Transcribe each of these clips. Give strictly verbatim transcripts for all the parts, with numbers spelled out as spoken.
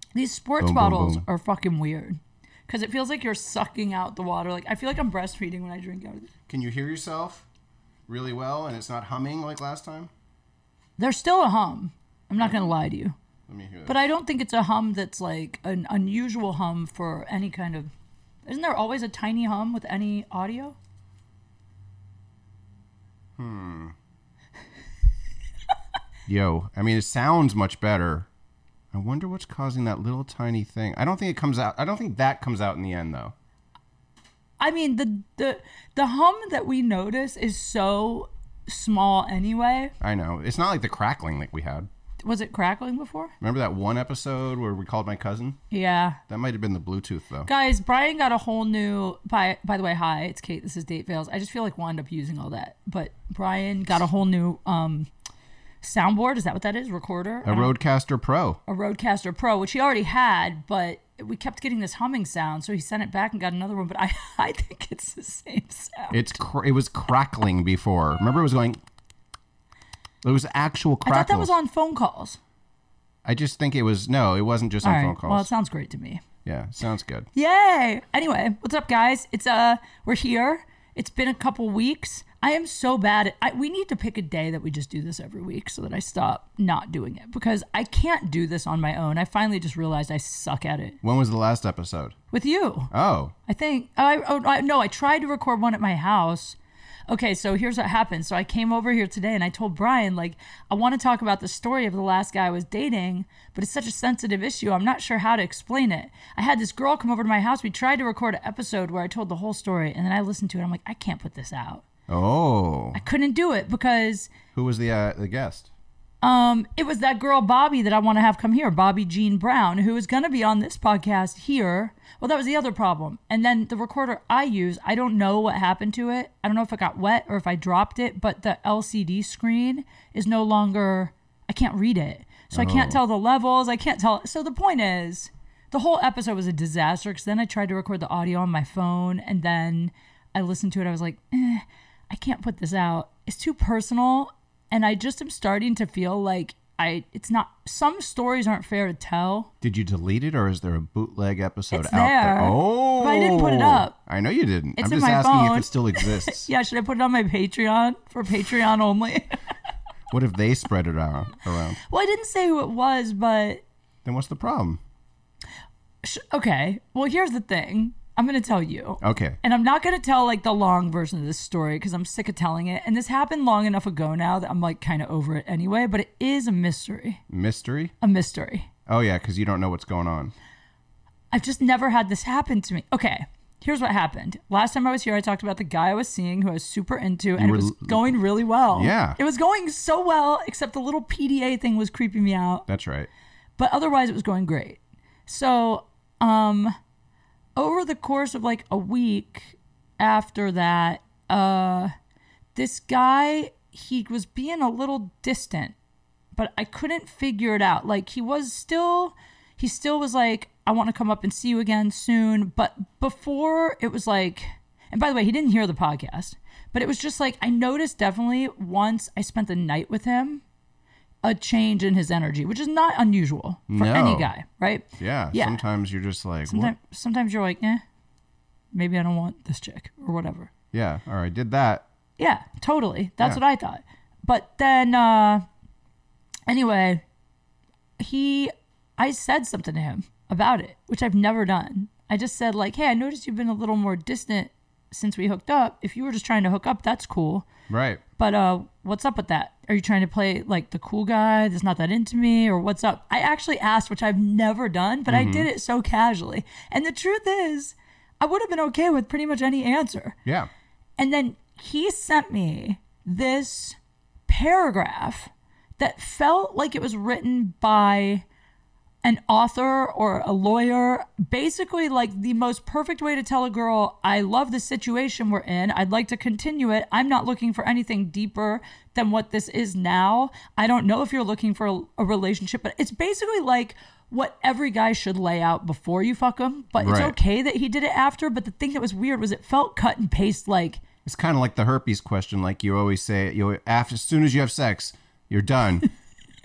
These sports boom, bottles boom, boom. are fucking weird. Because it feels like you're sucking out the water. Like I feel like I'm breastfeeding when I drink out of it. Can you hear yourself really well and it's not humming like last time? There's still a hum. I'm not going to lie to you. Let me hear that. But I don't think it's a hum that's like an unusual hum for any kind of... Isn't there always a tiny hum with any audio? Hmm. Yo, I mean, it sounds much better. I wonder what's causing that little tiny thing. I don't think it comes out. I don't think that comes out in the end, though. I mean, the the the hum that we notice is so small anyway. I know. It's not like the crackling like we had. Was it crackling before? Remember that one episode where we called my cousin? Yeah. That might have been the Bluetooth, though. Guys, Brian got a whole new... By by the way, hi, it's Kate. This is Date Fails. I just feel like we'll end up using all that. But Brian got a whole new um, soundboard. Is that what that is? Recorder? A Rodecaster Pro. A Rodecaster Pro, which he already had, but we kept getting this humming sound, so he sent it back and got another one. But I, I think it's the same sound. It's cr- It was crackling before. Remember it was going... It was actual crackles. I thought that was on phone calls. I just think it was... No, it wasn't just All on right. phone calls. Well, it sounds great to me. Yeah, sounds good. Yay! Anyway, what's up, guys? It's uh, we're here. It's been a couple weeks. I am so bad at... I, we need to pick a day that we just do this every week so that I stop not doing it. Because I can't do this on my own. I finally just realized I suck at it. When was the last episode? With you. Oh. I think... I, oh, I No, I tried to record one at my house. Okay, so here's what happened. So I came over here today and I told Brian, like, I want to talk about the story of the last guy I was dating, but it's such a sensitive issue. I'm not sure how to explain it. I had this girl come over to my house. We tried to record an episode where I told the whole story, and then I listened to it. I'm like, I can't put this out. Oh. I couldn't do it because... Who was the uh, the guest? Um, it was that girl, Bobby, that I want to have come here, Bobby Jean Brown, who is going to be on this podcast here. Well, that was the other problem. And then the recorder I use, I don't know what happened to it. I don't know if it got wet or if I dropped it, but the L C D screen is no longer, I can't read it. So oh. I can't tell the levels. I can't tell. So the point is, the whole episode was a disaster because then I tried to record the audio on my phone and then I listened to it. I was like, eh, I can't put this out. It's too personal. And I just am starting to feel like I, it's not, some stories aren't fair to tell. Did you delete it or is there a bootleg episode it's out there? there? Oh. But I didn't put it up. I know you didn't. It's I'm in just my asking phone. if it still exists. Yeah, should I put it on my Patreon for Patreon only? What if they spread it out around? Well, I didn't say who it was, but... Then what's the problem? Sh- okay, well, here's the thing. I'm going to tell you. Okay. And I'm not going to tell like the long version of this story because I'm sick of telling it. And this happened long enough ago now that I'm like kind of over it anyway. But it is a mystery. Mystery? A mystery. Oh, yeah, because you don't know what's going on. I've just never had this happen to me. Okay, here's what happened. Last time I was here, I talked about the guy I was seeing who I was super into. And You it was were- going really well. Yeah. It was going so well, except the little P D A thing was creeping me out. That's right. But otherwise, it was going great. So, um... over the course of like a week after that, uh, this guy, he was being a little distant, but I couldn't figure it out. Like he was still, he still was like, I want to come up and see you again soon. But before it was like, and by the way, he didn't hear the podcast, but it was just like, I noticed definitely once I spent the night with him, a change in his energy, which is not unusual for No. any guy, right? Yeah, Yeah. sometimes you're just like, Sometimes, what? sometimes you're like, eh, maybe I don't want this chick or whatever. Yeah, all right, did that. Yeah, totally. That's Yeah. what I thought. But then, uh, anyway, he, I said something to him about it, which I've never done. I just said like, hey, I noticed you've been a little more distant since we hooked up. If you were just trying to hook up, that's cool. Right. But uh, what's up with that? Are you trying to play like the cool guy that's not that into me, or what's up? I actually asked, which I've never done, but Mm-hmm. I did it so casually. And the truth is, I would have been okay with pretty much any answer. Yeah. And then he sent me this paragraph that felt like it was written by an author or a lawyer, basically like the most perfect way to tell a girl, I love the situation we're in. I'd like to continue it. I'm not looking for anything deeper than what this is now. I don't know if you're looking for a, a relationship, but it's basically like what every guy should lay out before you fuck him. But it's Right. okay that he did it after. But the thing that was weird was it felt cut and paste like, It's kind of like the herpes question, like you always say, you after as soon as you have sex, you're done.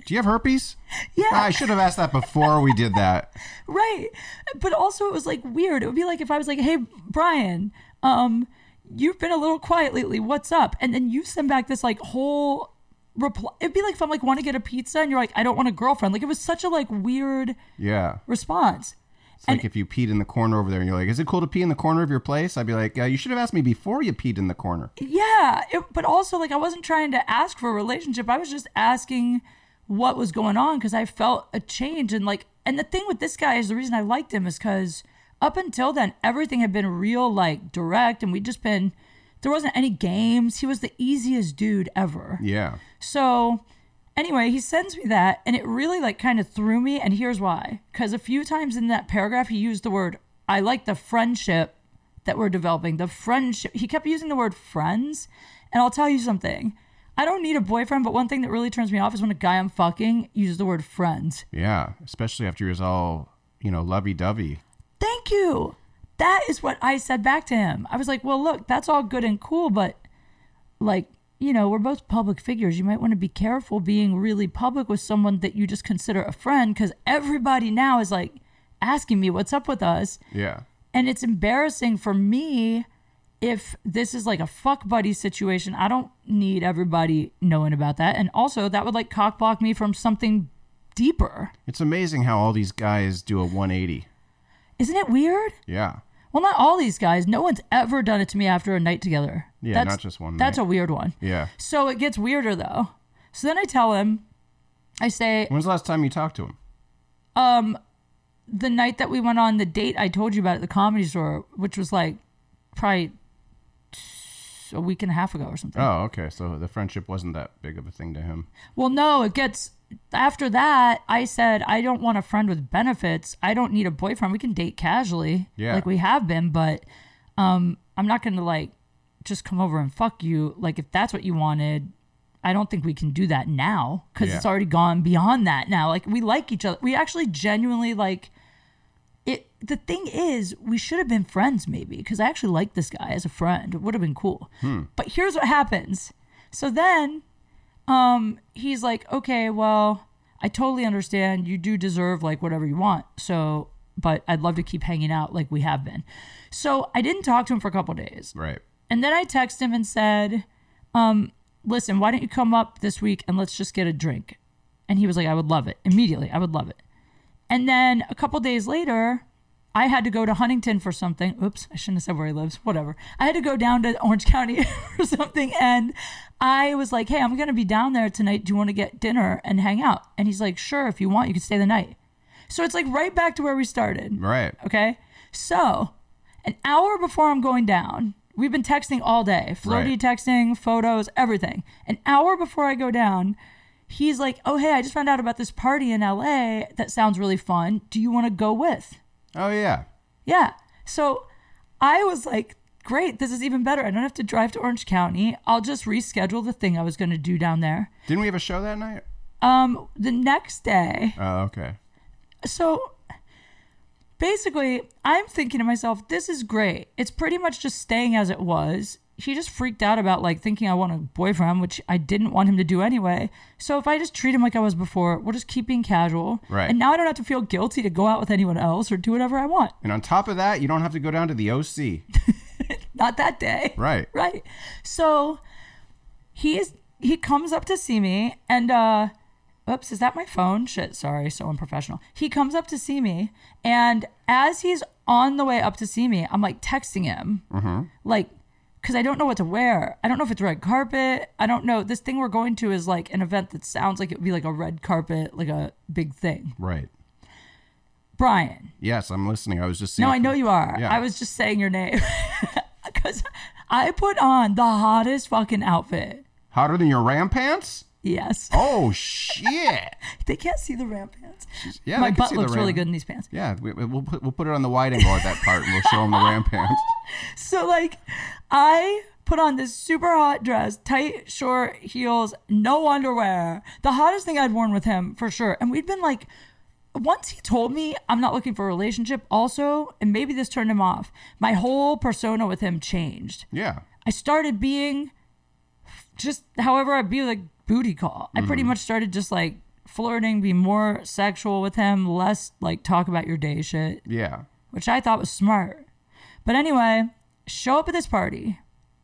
Do you have herpes? Yeah. I should have asked that before we did that. Right. But also it was like weird. It would be like if I was like, hey, Brian, um, you've been a little quiet lately. What's up? And then you send back this like whole reply. It'd be like if I'm like, want to get a pizza? And you're like, I don't want a girlfriend. Like it was such a like weird yeah. response. It's and like if you peed in the corner over there and you're like, is it cool to pee in the corner of your place? I'd be like, uh, you should have asked me before you peed in the corner. Yeah. It, but also like I wasn't trying to ask for a relationship. I was just asking what was going on because I felt a change. And like, and the thing with this guy is the reason I liked him is because up until then, everything had been real, like direct. And we'd just been, there wasn't any games. He was the easiest dude ever. Yeah. So anyway, he sends me that and it really like kind of threw me. And here's why. Because a few times in that paragraph, he used the word, I like the friendship that we're developing. The friendship. He kept using the word friends. And I'll tell you something. I don't need a boyfriend, but one thing that really turns me off is when a guy I'm fucking uses the word friends. Yeah. Especially after he was all, you know, lovey-dovey. Thank you. That is what I said back to him. I was like, well, look, that's all good and cool, but like, you know, we're both public figures. You might want to be careful being really public with someone that you just consider a friend because everybody now is like asking me what's up with us. Yeah. And it's embarrassing for me if this is like a fuck buddy situation. I don't need everybody knowing about that. And also that would like cock block me from something deeper. It's amazing how all these guys do a one eighty. Isn't it weird? Yeah. Well, not all these guys. No one's ever done it to me after a night together. Yeah, that's, not just one night. That's a weird one. Yeah. So it gets weirder, though. So then I tell him, I say... When's the last time you talked to him? Um, the night that we went on the date I told you about at the Comedy Store, which was like probably a week and a half ago or something. Oh, okay. So the friendship wasn't that big of a thing to him. Well, no, it gets... After that, I said, I don't want a friend with benefits. I don't need a boyfriend. We can date casually, yeah. like we have been, but um, I'm not going to like just come over and fuck you. Like if that's what you wanted, I don't think we can do that now because yeah. it's already gone beyond that now. Like we like each other. We actually genuinely like it. The thing is, we should have been friends maybe because I actually like this guy as a friend. It would have been cool. Hmm. But here's what happens. So then... Um, he's like, okay, well, I totally understand. You do deserve like whatever you want. So, but I'd love to keep hanging out like we have been. So I didn't talk to him for a couple of days. Right. And then I texted him and said, um, listen, why don't you come up this week and let's just get a drink? And he was like, I would love it. Immediately, I would love it. And then a couple days later, I had to go to Huntington for something. Oops, I shouldn't have said where he lives. Whatever. I had to go down to Orange County for something. And I was like, hey, I'm going to be down there tonight. Do you want to get dinner and hang out? And he's like, sure, if you want, you can stay the night. So it's like right back to where we started. Right. Okay. So an hour before I'm going down, we've been texting all day. Floaty right. texting, photos, everything. An hour before I go down, he's like, oh, hey, I just found out about this party in L A that sounds really fun. Do you want to go with? Oh, yeah. Yeah. So I was like, great, this is even better. I don't have to drive to Orange County. I'll just reschedule the thing I was going to do down there. Didn't we have a show that night? Um, the next day. Oh, okay. So basically, I'm thinking to myself, this is great. It's pretty much just staying as it was. He just freaked out about like thinking I want a boyfriend, which I didn't want him to do anyway. So if I just treat him like I was before, we'll just keep being casual. Right. And now I don't have to feel guilty to go out with anyone else or do whatever I want. And on top of that, you don't have to go down to the O C. Not that day. Right. Right. So he is, he comes up to see me and, uh, oops, is that my phone? Shit, sorry, so unprofessional. He comes up to see me, and as he's on the way up to see me, I'm like texting him. Mm-hmm. Like, because I don't know what to wear. I don't know if it's red carpet. I don't know. This thing we're going to is like an event that sounds like it would be like a red carpet, like a big thing. Right. Brian. Yes, I'm listening. I was just saying. No, I know you are. Yeah. I was just saying your name. Because I put on the hottest fucking outfit. Hotter than your ram pants? Yes. Oh, shit. They can't see the ram pants. Yeah, my they can butt see looks the ram. really good in these pants. Yeah, we, we'll put we'll put it on the wide angle at that part, and we'll show them the ram pants. So like, I put on this super hot dress, tight short heels, no underwear. The hottest thing I'd worn with him for sure. And we'd been like, once he told me I'm not looking for a relationship, also, and maybe this turned him off, my whole persona with him changed. Yeah. I started being just however I'd be like booty call. I pretty much started just like flirting, be more sexual with him, less like talk about your day shit, Yeah. which I thought was smart. But anyway, show up at this party.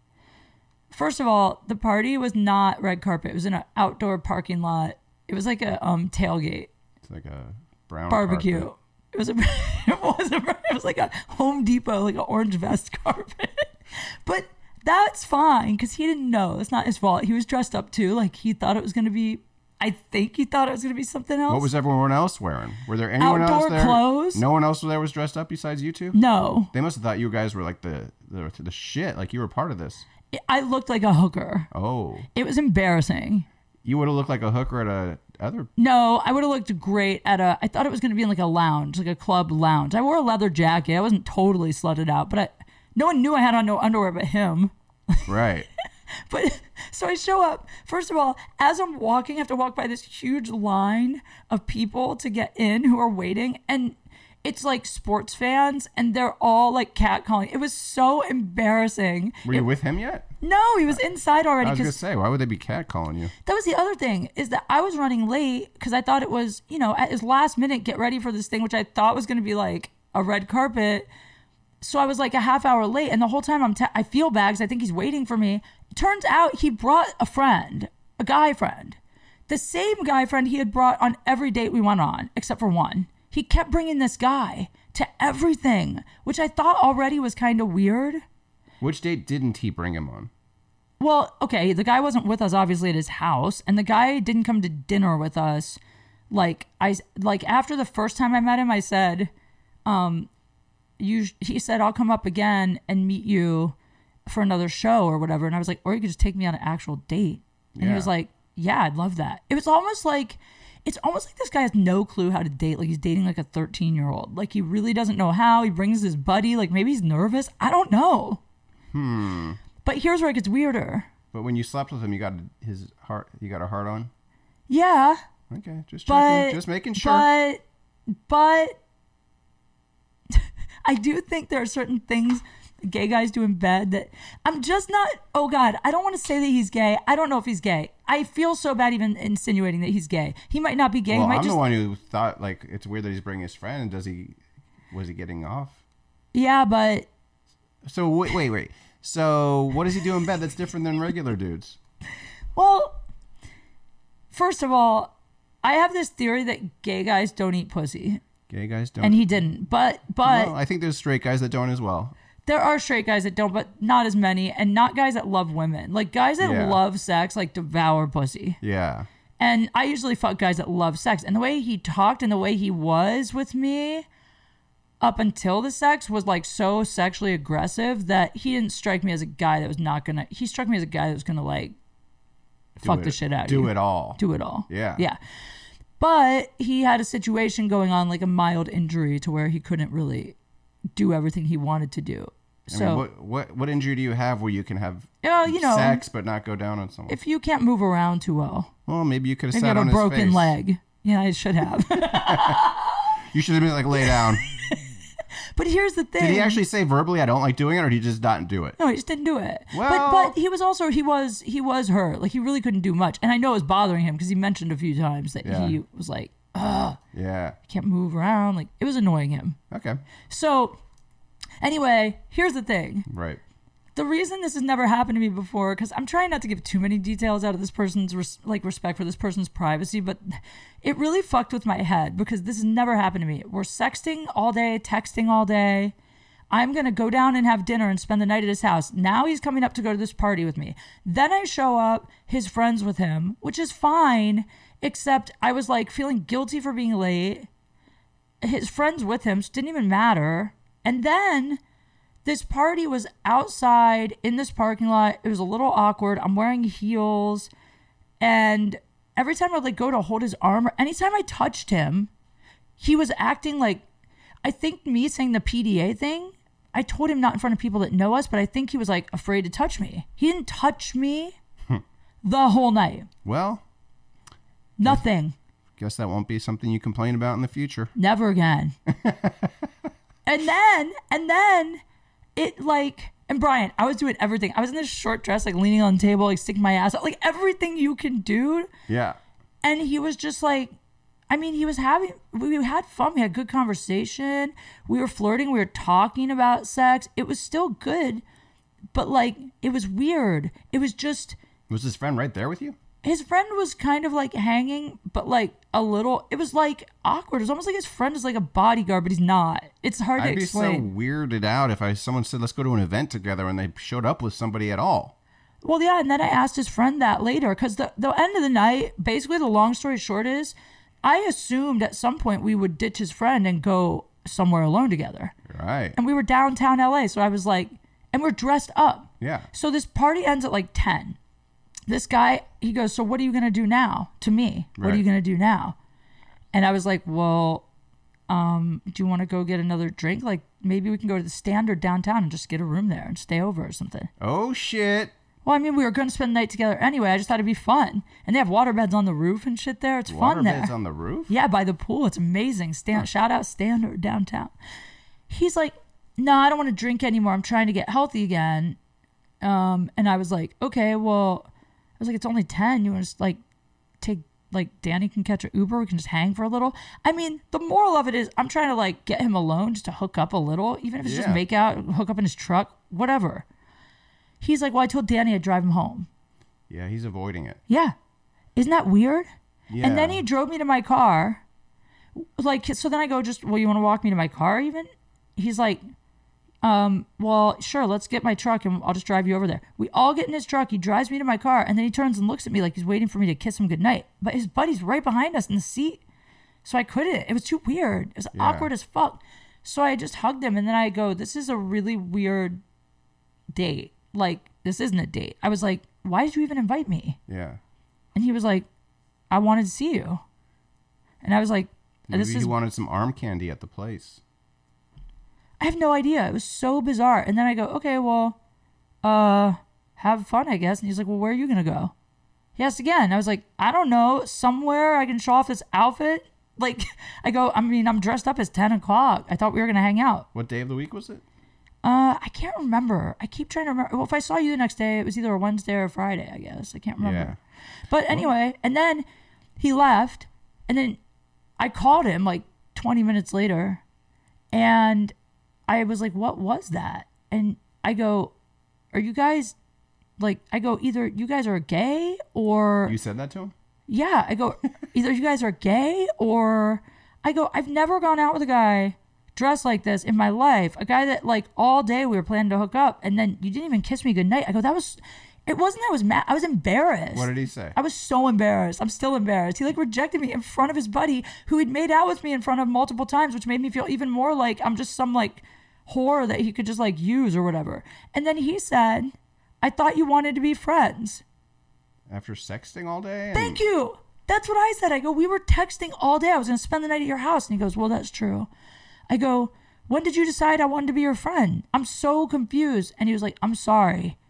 First of all, the party was not red carpet. It was in an outdoor parking lot. It was like a um tailgate. It's like a brown barbecue. carpet. It was a it was a, it was like a Home Depot, like an orange vest carpet. But that's fine because he didn't know. It's not his fault. He was dressed up too. Like he thought it was going to be. I think he thought it was going to be something else. What was everyone else wearing? Were there anyone Outdoor else there? clothes. No one else there was dressed up besides you two? No. They must have thought you guys were like the the, the shit. Like you were part of this. I looked like a hooker. Oh. It was embarrassing. You would have looked like a hooker at a other. No, I would have looked great at a. I thought it was going to be in like a lounge, like a club lounge. I wore a leather jacket. I wasn't totally slutted out, but I, no one knew I had on no underwear but him. Right. But so I show up. First of all, as I'm walking, I have to walk by this huge line of people to get in who are waiting, and it's like sports fans, and they're all like catcalling. It was so embarrassing. Were you It- with him yet? No, he was inside already. I was gonna 'cause say, why would they be catcalling you? that was the other thing, is that I was running late because I thought it was, you know, at his last minute, get ready for this thing, which I thought was going to be like a red carpet. So I was like a half hour late, and the whole time I'm te- I feel bad because I think he's waiting for me. Turns out he brought a friend, a guy friend, the same guy friend he had brought on every date we went on, except for one. He kept bringing this guy to everything, which I thought already was kind of weird. Which date didn't he bring him on? Well, okay, the guy wasn't with us obviously at his house, and the guy didn't come to dinner with us. Like I like after the first time I met him, I said, um, you. He said I'll come up again and meet you for another show or whatever, and I was like, or you could just take me on an actual date. And he Yeah. was like, yeah, I'd love that. It was almost like. It's almost like this guy has no clue how to date. Like he's dating like a thirteen year old. Like he really doesn't know how. He brings his buddy. Like maybe he's nervous. I don't know. Hmm. But here's where it gets weirder. But when you slept with him, you got his heart. You got a heart on. Yeah. Okay, just But checking, just making sure. But but I do think there are certain things gay guys do in bed that I'm just not. Oh God, I don't want to say that he's gay. I don't know if he's gay. I feel so bad even insinuating that he's gay. He might not be gay. well, he might I'm just the one who thought like it's weird that he's bringing his friend. Does he? Was he getting off? yeah, but So wait, wait, wait. So what does he do in bed that's different than regular dudes? well, first of all, I have this theory that gay guys don't eat pussy, Gay guys don't. and he didn't. But but. well, I think there's straight guys that don't as well. There are straight guys that don't, but not as many, and not guys that love women. Like guys that Yeah. love sex, like devour pussy. Yeah. And I usually fuck guys that love sex. And the way he talked and the way he was with me up until the sex was like so sexually aggressive that he didn't strike me as a guy that was not gonna. He struck me as a guy that was gonna like fuck it, the shit out of do you. it all. Do it all. Yeah. Yeah. But he had a situation going on, like a mild injury to where he couldn't really do everything he wanted to do. I So, mean, what what what injury do you have where you can have well, you know, sex but not go down on someone? if you can't move around too well, Well, maybe you could have maybe you sat have on a his broken face. leg. Yeah, I should have. You should have been like, lay down. But here's the thing. Did he actually say verbally, "I don't like doing it," or did he just not do it? No, he just didn't do it. Well- but but he was also he was he was hurt. Like he really couldn't do much, and I know it was bothering him because he mentioned a few times that Yeah. he was like, "Ugh, Yeah. I can't move around." Like it was annoying him. Okay. So anyway, here's the thing. Right. The reason this has never happened to me before, because I'm trying not to give too many details out of this person's res- like respect for this person's privacy, but it really fucked with my head because this has never happened to me. We're sexting all day, texting all day. I'm gonna go down and have dinner and spend the night at his house. Now he's coming up to go to this party with me. Then I show up, his friends with him, which is fine, except I was like feeling guilty for being late. His friends with him, so it didn't even matter. And then this party was outside in this parking lot. It was a little awkward. I'm wearing heels. And every time I'd like go to hold his arm, or anytime I touched him, he was acting like, I think me saying the P D A thing, I told him not in front of people that know us, but I think he was like afraid to touch me. He didn't touch me the whole night. Well, Nothing. guess that won't be something you complain about in the future. Never again. and then, and then it like, and Brian, I was doing everything. I was in this short dress, like leaning on the table, like sticking my ass out, like everything you can do. Yeah. And he was just like, I mean, he was having, we had fun. We had good conversation. We were flirting. We were talking about sex. It was still good, but like, it was weird. It was just. Was his friend right there with you? His friend was kind of like hanging, but like a little, it was like awkward. It was almost like his friend is like a bodyguard, but he's not. It's hard I'd to explain. I'd be so weirded out if I someone said, let's go to an event together and they showed up with somebody at all. Well, yeah, and then I asked his friend that later because the, the end of the night, basically the long story short is, I assumed at some point we would ditch his friend and go somewhere alone together. Right. And we were downtown L A, so I was like, and we're dressed up. Yeah. So this party ends at like ten. This guy, he goes, so what are you going to do now? To me, what Right. are you going to do now? And I was like, well, um, do you want to go get another drink? Like maybe we can go to the Standard downtown and just get a room there and stay over or something. Oh, shit. Well, I mean, we were going to spend the night together anyway. I just thought it'd be fun. And they have water beds on the roof and shit there. It's Water fun there. beds on the roof? Yeah, by the pool. It's amazing. Stand, shout out Standard downtown. He's like, no, I don't want to drink anymore. I'm trying to get healthy again. Um, and I was like, okay, well, I was like, it's only ten. You want to just like take, like Danny can catch an Uber. We can just hang for a little. I mean, the moral of it is I'm trying to like get him alone just to hook up a little, even if it's just Yeah. make out, hook up in his truck, whatever. He's like, well, I told Danny I'd drive him home. Yeah, he's avoiding it. Yeah. Isn't that weird? Yeah. And then he drove me to my car. Like, so then I go, just, well, you want to walk me to my car even? He's like, um, well, sure, let's get my truck and I'll just drive you over there. We all get in his truck. He drives me to my car and then he turns and looks at me like he's waiting for me to kiss him goodnight. But his buddy's right behind us in the seat. So I couldn't. It was too weird. It was Yeah. awkward as fuck. So I just hugged him and then I go, this is a really weird date. Like, this isn't a date. I was like, why did you even invite me? Yeah. And he was like, I wanted to see you. And I was like, Maybe this he is, wanted some arm candy at the place. I have no idea. It was so bizarre. And then I go, okay, well, uh, have fun, I guess. And he's like, well, where are you going to go? He asked again. I was like, I don't know. Somewhere I can show off this outfit. Like, I go, I mean, I'm dressed up as ten o'clock. I thought we were going to hang out. What day of the week was it? Uh, I can't remember. I keep trying to remember. Well, if I saw you the next day, it was either a Wednesday or a Friday, I guess. I can't remember. Yeah. But anyway, and then he left, and then I called him like twenty minutes later, and I was like, what was that? And I go, are you guys, like, I go, either you guys are gay or... You said that to him? Yeah, I go, either you guys are gay or... I go, I've never gone out with a guy dressed like this in my life. A guy that, like, all day we were planning to hook up, and then you didn't even kiss me goodnight. I go, that was... It wasn't that I was mad. I was embarrassed. What did he say? I was so embarrassed. I'm still embarrassed. He, like, rejected me in front of his buddy who had made out with me in front of multiple times, which made me feel even more like I'm just some, like, whore that he could just, like, use or whatever. And then he said, I thought you wanted to be friends. After sexting all day? And... Thank you. That's what I said. I go, we were texting all day. I was going to spend the night at your house. And he goes, well, that's true. I go, when did you decide I wanted to be your friend? I'm so confused. And he was like, I'm sorry.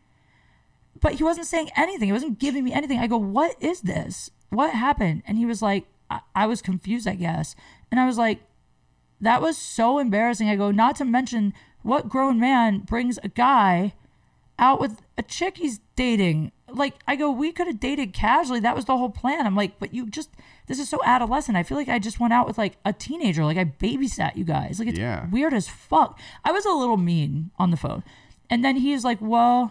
But he wasn't saying anything. He wasn't giving me anything. I go, what is this? What happened? And he was like, I, I was confused, I guess. And I was like, that was so embarrassing. I go, not to mention, what grown man brings a guy out with a chick he's dating? Like, I go, we could have dated casually. That was the whole plan. I'm like, but you just, this is so adolescent. I feel like I just went out with like a teenager. Like I babysat you guys. Like it's Yeah. weird as fuck. I was a little mean on the phone. And then he's like, well,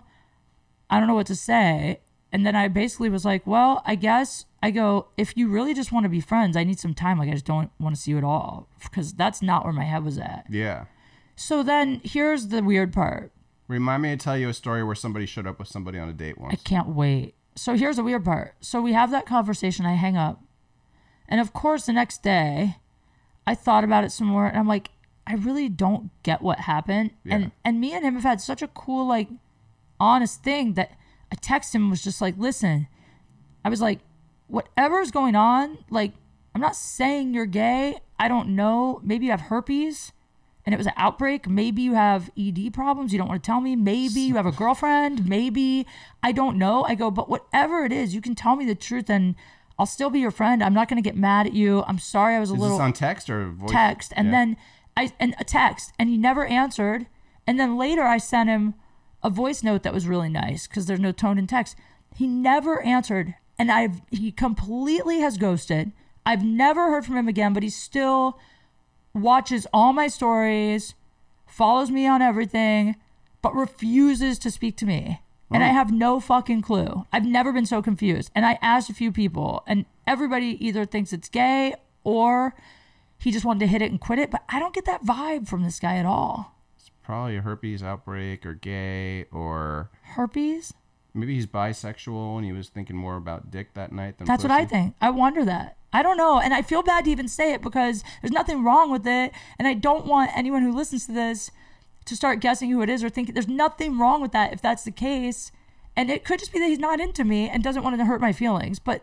I don't know what to say. And then I basically was like, well, I guess I go, if you really just want to be friends, I need some time. Like I just don't want to see you at all because that's not where my head was at. Yeah. So then here's the weird part. Remind me to tell you a story where somebody showed up with somebody on a date once. I can't wait. So here's the weird part. So we have that conversation. I hang up. And of course, the next day, I thought about it some more. And I'm like, I really don't get what happened. Yeah. And and me and him have had such a cool, like, honest thing that I texted him was just like, listen, I was like, whatever's going on, like, I'm not saying you're gay. I don't know. Maybe you have herpes and it was an outbreak. Maybe you have E D problems. You don't want to tell me. Maybe you have a girlfriend. Maybe, I don't know. I go, but whatever it is, you can tell me the truth and I'll still be your friend. I'm not going to get mad at you. I'm sorry I was a Is little this on text or voice? text. And Yeah. then I, and a text and he never answered. And then later I sent him a voice note that was really nice because there's no tone in text. He never answered. And I've he completely has ghosted. I've never heard from him again, but he still watches all my stories, follows me on everything, but refuses to speak to me. And I have no fucking clue. I've never been so confused. And I asked a few people, and everybody either thinks it's gay or he just wanted to hit it and quit it. But I don't get that vibe from this guy at all. It's probably a herpes outbreak or gay or... Herpes? Maybe he's bisexual and he was thinking more about dick that night than That's pussy. what I think. I wonder that. I don't know. And I feel bad to even say it because there's nothing wrong with it. And I don't want anyone who listens to this to start guessing who it is or think there's nothing wrong with that if that's the case. And it could just be that he's not into me and doesn't want to hurt my feelings. But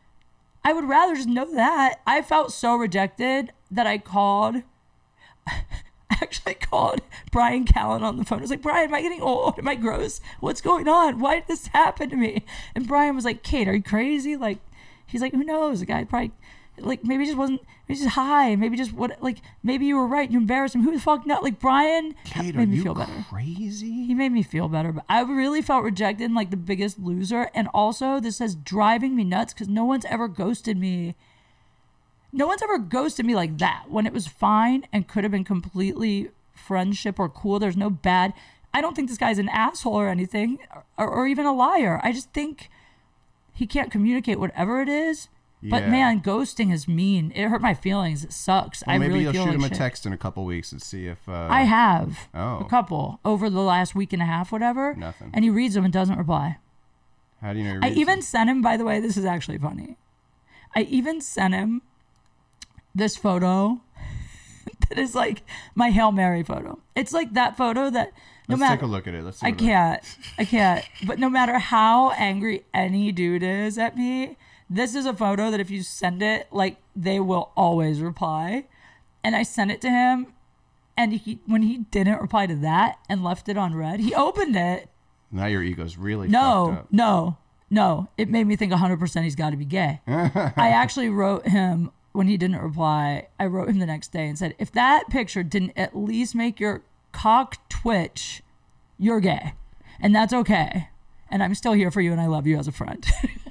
I would rather just know that. I felt so rejected that I called. I actually called Brian Callen on the phone. I was like, Brian, am I getting old? Am I gross? What's going on? Why did this happen to me? And Brian was like, Kate, are you crazy? Like, he's like, who knows? The guy probably, like, maybe just wasn't, maybe just high. Maybe just what, like, maybe you were right. You embarrassed him. Who the fuck not? Like, Brian Kate, made are me you feel better. crazy? He made me feel better. But I really felt rejected and like the biggest loser. And also, this is driving me nuts because no one's ever ghosted me. No one's ever ghosted me like that when it was fine and could have been completely friendship or cool. There's no bad. I don't think this guy's an asshole or anything or, or even a liar. I just think he can't communicate whatever it is. But Yeah. man, ghosting is mean. It hurt my feelings. It sucks. Well, I maybe really you'll feel shoot like him a shit. text in a couple weeks and see if... Uh, I have Oh. a couple over the last week and a half, whatever. Nothing. And he reads them and doesn't reply. How do you know? I even sent him, by the way, this is actually funny. I even sent him this photo that is like my Hail Mary photo. It's like that photo that no Let's matter... take a look at it. Let's see I what it- can't. I can't. But no matter how angry any dude is at me, this is a photo that if you send it, like, they will always reply. And I sent it to him, and he when he didn't reply to that and left it on red, he opened it. Now your ego's really fucked No, up. no, no. It made me think one hundred percent he's got to be gay. I actually wrote him, when he didn't reply, I wrote him the next day and said, if that picture didn't at least make your cock twitch, you're gay. And that's okay. And I'm still here for you and I love you as a friend.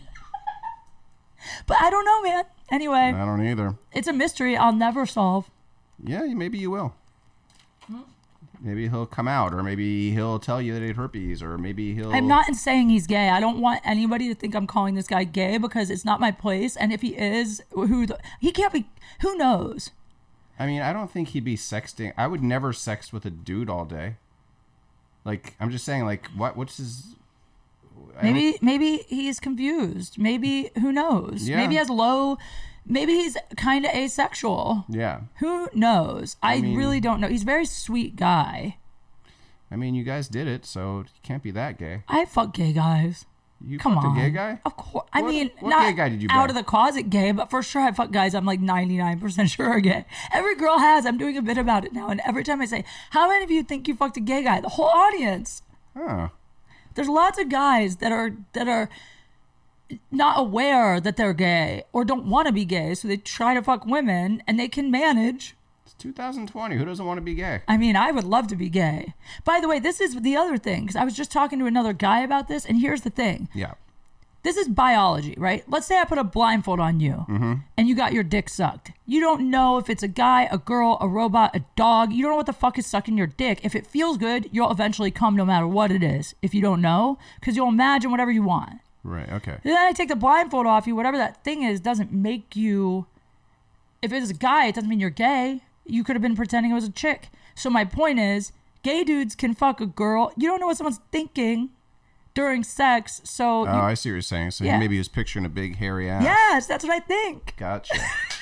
But I don't know, man. Anyway, I don't either. it's a mystery I'll never solve. Yeah, maybe you will. Maybe he'll come out, or maybe he'll tell you that he had herpes, or maybe he'll... I'm not saying he's gay. I don't want anybody to think I'm calling this guy gay because it's not my place. And if he is, who the, he can't be. Who knows? I mean, I don't think he'd be sexting. I would never sext with a dude all day. Like, I'm just saying, like, what? What's his... I don't- Maybe maybe he's confused. Maybe who knows? Yeah. Maybe he has low. Maybe he's kind of asexual. Yeah. Who knows? I, mean- really don't know. He's a very sweet guy. I mean, you guys did it, so he can't be that gay. I fuck gay guys. You Come fucked on, a gay guy? Of course. I What- mean, what not gay guy did you out bang? of the closet gay, but for sure I fuck guys I'm like ninety-nine percent sure are gay. Every girl has. I'm doing a bit about it now, and every time I say, "How many of you think you fucked a gay guy?" The whole audience. Oh. There's lots of guys that are that are not aware that they're gay or don't want to be gay, so they try to fuck women and they can manage. It's two thousand twenty. Who doesn't want to be gay? I mean, I would love to be gay. By the way, this is the other thing, because I was just talking to another guy about this, and here's the thing. Yeah. This is biology, right? Let's say I put a blindfold on you and you got your dick sucked. You don't know if it's a guy, a girl, a robot, a dog. You don't know what the fuck is sucking your dick. If it feels good, you'll eventually come no matter what it is. If you don't know, because you'll imagine whatever you want. Right, okay. Then I take the blindfold off you. Whatever that thing is doesn't make you... If it's a guy, it doesn't mean you're gay. You could have been pretending it was a chick. So my point is, gay dudes can fuck a girl. You don't know what someone's thinking during sex, so... Oh, you- I see what you're saying. So Yeah. maybe he was picturing a big hairy ass. yes, that's what I think. Gotcha.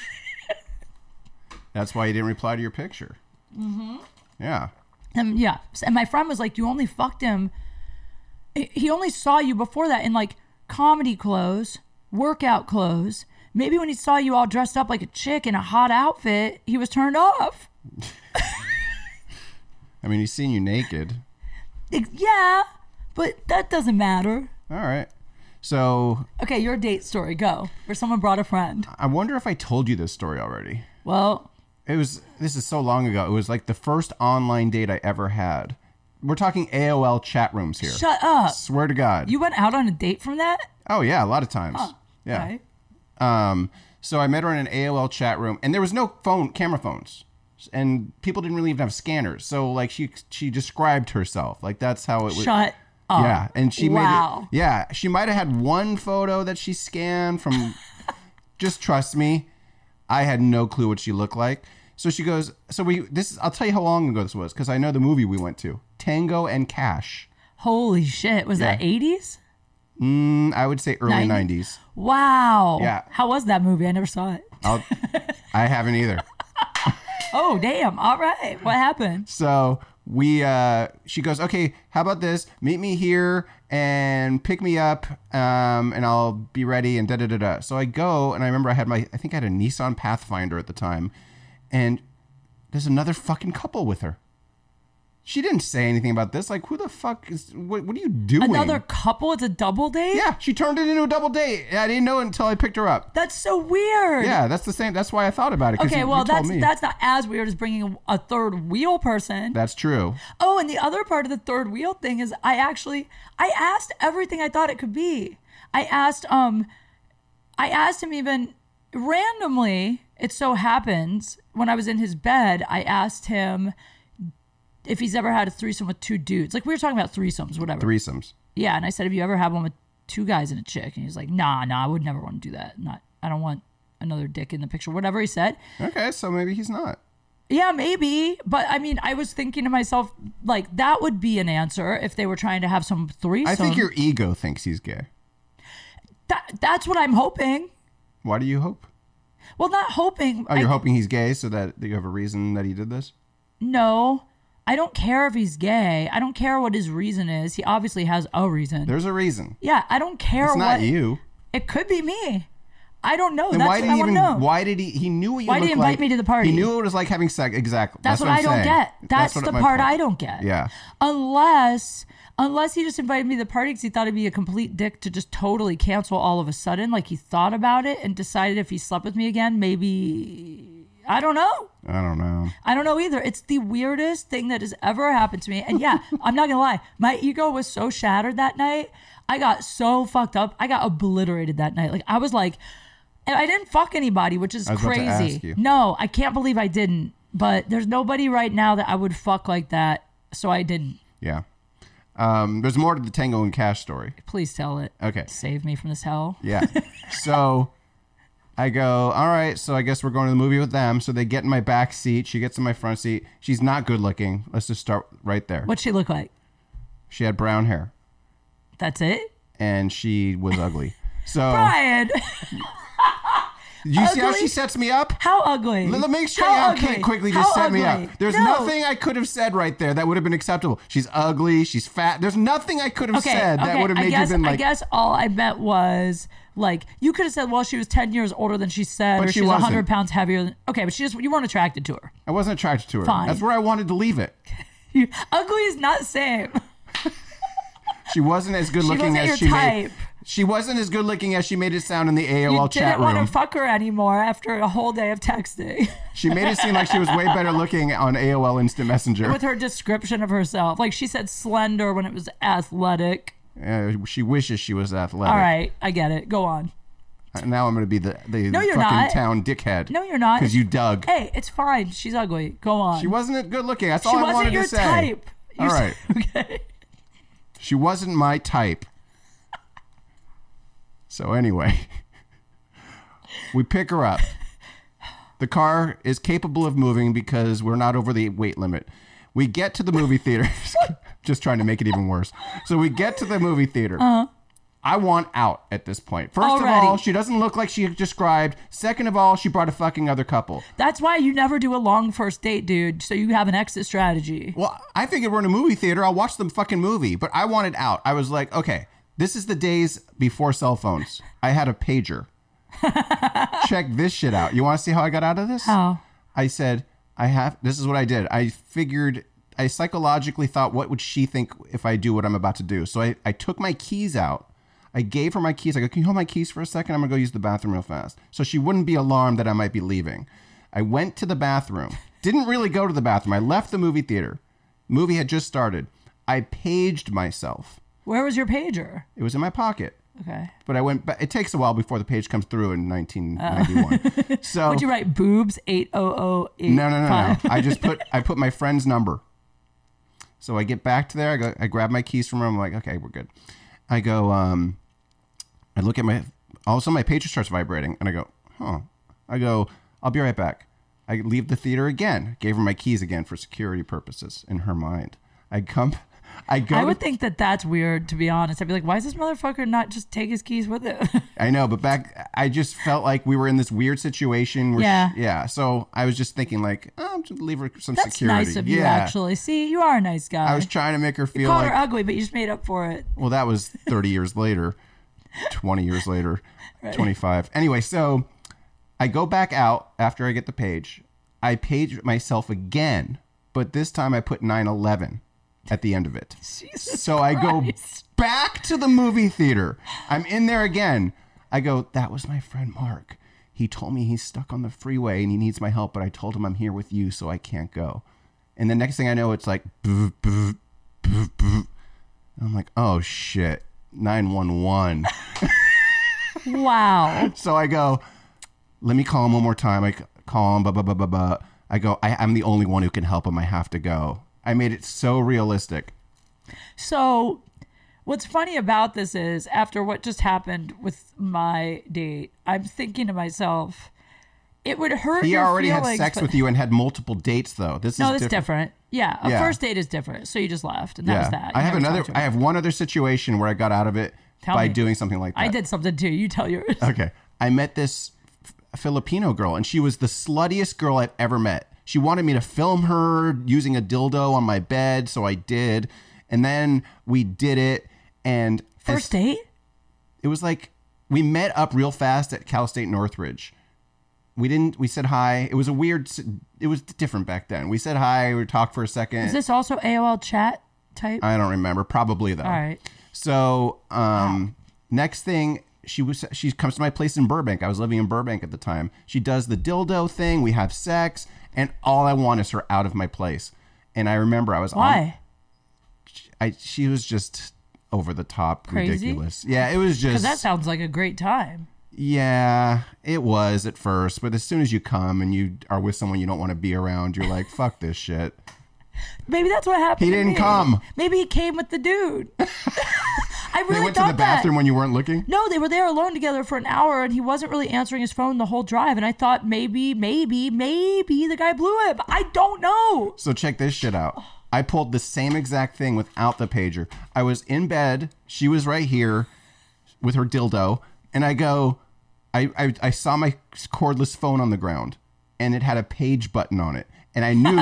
That's why he didn't reply to your picture. Mm-hmm. Yeah. And yeah, and my friend was like, you only fucked him. He only saw you before that in like comedy clothes, workout clothes. Maybe when he saw you all dressed up like a chick in a hot outfit, he was turned off. I mean, he's seen you naked. Ex- Yeah, but that doesn't matter. All right. So Okay, your date story, go. Where someone brought a friend. I wonder if I told you this story already. Well, It was, this is so long ago. It was like the first online date I ever had. We're talking A O L chat rooms here. shut up. Swear to God. You went out on a date from that? Oh, yeah, a lot of times. Yeah. Right. Um, so I met her in an A O L chat room, and there was no phone, camera phones, and people didn't really even have scanners. So like she she described herself, like that's how it was. Shut up. Yeah, and she Wow. made it. Yeah, she might have had one photo that she scanned from. Just trust me, I had no clue what she looked like. So she goes. So we this. I'll tell you how long ago this was because I know the movie we went to, Tango and Cash. Holy shit. Was Yeah. that eighties? Mm, I would say early nineties. Wow. Yeah. How was that movie? I never saw it. I'll, I haven't either. Oh, damn. All right. What happened? So we, uh, she goes, okay, how about this? Meet me here and pick me up, um, and I'll be ready and da da da da. So I go, and I remember I had my, I think I had a Nissan Pathfinder at the time, and there's another fucking couple with her. She didn't say anything about this. Like, who the fuck is, what, what are you doing? Another couple? It's a double date? Yeah, she turned it into a double date. I didn't know it until I picked her up. That's so weird. Yeah, that's the same. That's why I thought about it. 'cause Okay, you, well, you told that's me. that's not as weird as bringing a third wheel person. That's true. Oh, and the other part of the third wheel thing is I actually I asked everything I thought it could be. I asked um I asked him even randomly, it so happens, when I was in his bed, I asked him if he's ever had a threesome with two dudes. Like we were talking about threesomes, whatever. Threesomes. Yeah, and I said, have you ever had one with two guys and a chick? And he's like, nah, nah, I would never want to do that. Not I don't want another dick in the picture. Whatever he said. Okay, so maybe he's not. Yeah, maybe. But I mean, I was thinking to myself, like, that would be an answer if they were trying to have some threesome. I think your ego thinks he's gay. That, that's what I'm hoping. Why do you hope? Well, not hoping. Oh, you're I, hoping he's gay so that you have a reason that he did this? No. I don't care if he's gay. I don't care what his reason is. He obviously has a reason. There's a reason. Yeah, I don't care It's what. not you. It could be me. I don't know. Then That's why what did I he want even? to know. Why did he? He knew what you Why did he looked invite like. me to the party? He knew what it was like having sex. Exactly. That's, That's, what, I I'm don't saying. get. That's, what the my part point- I don't get. Yeah. Unless, unless he just invited me to the party because he thought it'd be a complete dick to just totally cancel all of a sudden. Like he thought about it and decided if he slept with me again, maybe. I don't know. I don't know. I don't know either. It's the weirdest thing that has ever happened to me. And yeah, I'm not gonna lie. My ego was so shattered that night. I got so fucked up. I got obliterated that night. Like I was like, and I didn't fuck anybody, which is I was about to crazy. ask you. No, I can't believe I didn't. But there's nobody right now that I would fuck like that, so I didn't. Yeah. Um, there's more to the Tango and Cash story. Please tell it. Okay. Save me from this hell. Yeah. So I go, all right, so I guess we're going to the movie with them. So they get in my back seat. She gets in my front seat. She's not good looking. Let's just start right there. What'd she look like? She had brown hair That's it? and she was ugly. So Brian! did you see how ugly? she sets me up? How ugly? Let me make sure How how ugly? Kate quickly How just set me ugly? up. There's No. nothing I could have said right there that would have been acceptable. She's ugly. She's fat. There's nothing I could have Okay, said that okay, would have I made guess, you been I like. guess all I meant was like you could have said, well, she was ten years older than she said, But or she she's one wasn't. hundred pounds heavier. Than, okay, but she just you weren't attracted to her. I wasn't attracted to her. Fine. That's where I wanted to leave it. You, ugly is not same. She wasn't as good She looking wasn't as your she type. made. She wasn't as good looking as she made it sound in the A O L You chat didn't want room. to fuck her anymore after a whole day of texting She made it seem like she was way better looking on A O L Instant Messenger. with her description of herself. Like she said slender when it was athletic. Uh, she wishes she was athletic. All right, I get it. Go on. And now I'm going to be the, the No, you're fucking not. town dickhead. No, you're not. Because you dug. Hey, it's fine. She's ugly. Go on. She wasn't good looking. That's She all I wasn't wanted your to say. type. You All said- right. Okay. She wasn't my type. So anyway, we pick her up. The car is capable of moving because we're not over the weight limit. We get to the movie theater. Just trying to make it even worse. So we get to the movie theater. Uh-huh. I want out at this point. First Already. of all, she doesn't look like she described. Second of all, she brought a fucking other couple. That's why you never do a long first date, dude. So you have an exit strategy. Well, I figured we're in a movie theater. I'll watch the fucking movie. But I wanted out. I was like, okay, this is the days before cell phones. I had a pager. Check this shit out. You want to see how I got out of this? How? I said, I have, this is what I did. I figured, I psychologically thought, what would she think if I do what I'm about to do? So I, I took my keys out. I gave her my keys. I go, can you hold my keys for a second? I'm going to go use the bathroom real fast. So she wouldn't be alarmed that I might be leaving. I went to the bathroom. Didn't really go to the bathroom. I left the movie theater. Movie had just started. I paged myself. Where was your pager? It was in my pocket. Okay. But I went back. It takes a while before the page comes through in nineteen ninety-one. Uh. So would you write boobs eight oh oh eight? No, no, no, no. I just put I put my friend's number. So I get back to there. I go. I grab my keys from her. I'm like, okay, we're good. I go. Um, I look at my. All of a sudden, my pager starts vibrating, and I go, huh. I go. I'll be right back. I leave the theater again. Gave her my keys again for security purposes in her mind. I come. I go. I would to, think that that's weird, to be honest. I'd be like, why is this motherfucker not just take his keys with it? I know, but back, I just felt like we were in this weird situation. Where yeah. She, yeah. So I was just thinking, like, oh, I'm just leave her some that's security. That's nice of yeah. you, actually. See, you are a nice guy. I was trying to make her feel you called like her ugly, but you just made up for it. Well, that was thirty years later, twenty years later, right. twenty-five. Anyway, so I go back out after I get the page. I page myself again, but this time I put nine eleven at the end of it. Jesus so Christ. I go back to the movie theater. I'm in there again. I go, that was my friend Mark. He told me he's stuck on the freeway and he needs my help, but I told him I'm here with you, so I can't go. And the next thing I know, it's like, boo, boo, boo, boo. I'm like, oh shit, nine one one. Wow. So I go, let me call him one more time. I call him, blah, blah, blah, blah, blah. I go, I, I'm the only one who can help him. I have to go. I made it so realistic. So what's funny about this is after what just happened with my date, I'm thinking to myself, it would hurt He your already feelings, had sex but... with you and had multiple dates, though. This no, is that's different. different. Yeah, a Yeah. first date is different. So you just left, and that Yeah. was that. You I have never another. talked to him. I have one other situation where I got out of it Tell by me. doing something like that. I did something too. You tell yours. Okay. I met this F- Filipino girl, and she was the sluttiest girl I've ever met. She wanted me to film her using a dildo on my bed, so I did. And then we did it, and First as- date? it was like we met up real fast at Cal State Northridge. We didn't. We said hi. It was a weird. s- It was different back then. We said hi. We talked for a second. Is this also A O L chat type? I don't remember. Probably though. All right. So um, next thing, she was she comes to my place in Burbank. I was living in Burbank at the time. She does the dildo thing. We have sex, and all I want is her out of my place. And I remember I was on. Why? I she was just over the top, Crazy? ridiculous. Yeah, it was Because just. that sounds like a great time. Yeah, it was at first, but as soon as you come and you are with someone you don't want to be around, you're like, fuck this shit. Maybe that's what happened. He to didn't me. come. Maybe he came with the dude. I really They went to thought the bathroom that. when you weren't looking? No, they were there alone together for an hour, and he wasn't really answering his phone the whole drive. And I thought maybe, maybe, maybe the guy blew it. But I don't know. So check this shit out. I pulled the same exact thing without the pager. I was in bed. She was right here with her dildo. And I go, I, I, I saw my cordless phone on the ground, and it had a page button on it. And I knew,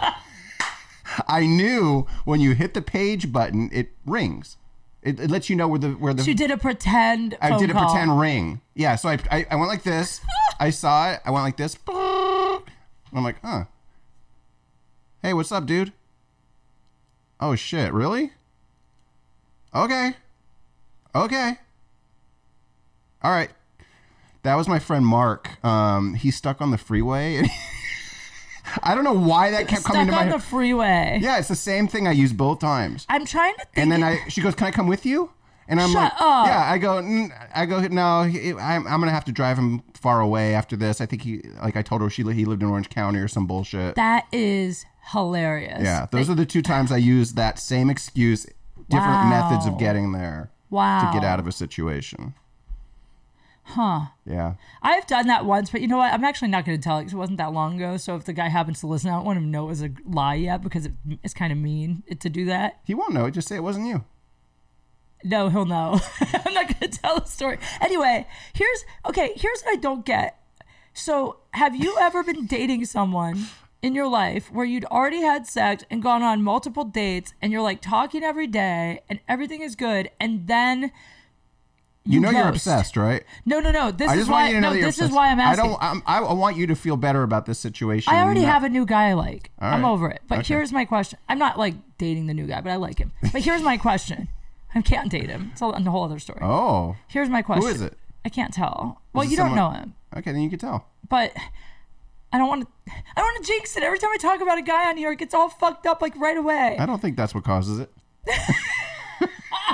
I knew when you hit the page button, it rings. It, it lets you know where the where the. She did a pretend I phone did a call. pretend ring. Yeah, so I, I I went like this. I saw it. I went like this. I'm like, huh. Hey, what's up, dude? Oh shit, really? Okay. Okay. All right. That was my friend Mark. Um, he's stuck on the freeway. And I don't know why that kept Stuck coming to my on the freeway. Yeah, it's the same thing I used both times. I'm trying to think. And then I, she goes, "Can I come with you?" And I'm Shut like, up. "Yeah." I go, mm, "I go, no. He, I'm, I'm gonna have to drive him far away after this. I think he, like I told her, she li- he lived in Orange County or some bullshit." That is hilarious. Yeah, those are the two times I used that same excuse, different Wow. methods of getting there Wow. to get out of a situation. Huh. Yeah. I've done that once, but you know what? I'm actually not going to tell it because it wasn't that long ago. So if the guy happens to listen, I don't want him to know it was a lie yet because it, it's kind of mean it, to do that. He won't know. Just say it wasn't you. No, he'll know. I'm not going to tell the story. Anyway, here's, okay, here's what I don't get. So have you ever been dating someone in your life where you'd already had sex and gone on multiple dates and you're like talking every day and everything is good and then You, you know you're ghost? obsessed, right? No, no, no. This I is just why. want you to know No, that you're this obsessed. is why I'm asking. I don't. I'm, I I want you to feel better about this situation. I already No. have a new guy I like. All I'm right. over it. But Okay. here's my question. I'm not like dating the new guy, but I like him. But here's my question. I can't date him. It's a a whole other story. Oh. Here's my question. Who is it? I can't tell. Well, Is it you don't someone- know him, Okay, then you can tell. but I don't want to. I don't want to jinx it. Every time I talk about a guy on here, it gets all fucked up like right away. I don't think that's what causes it.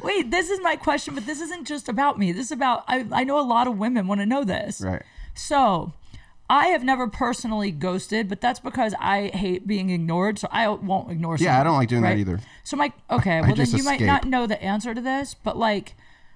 Wait, this is my question, but this isn't just about me. This is about, I, I know a lot of women want to know this. Right. So I have never personally ghosted, but that's because I hate being ignored. So I won't ignore someone. Yeah, I don't like doing right? that either. So my, okay, well then just you might escape. not know the answer to this, but like,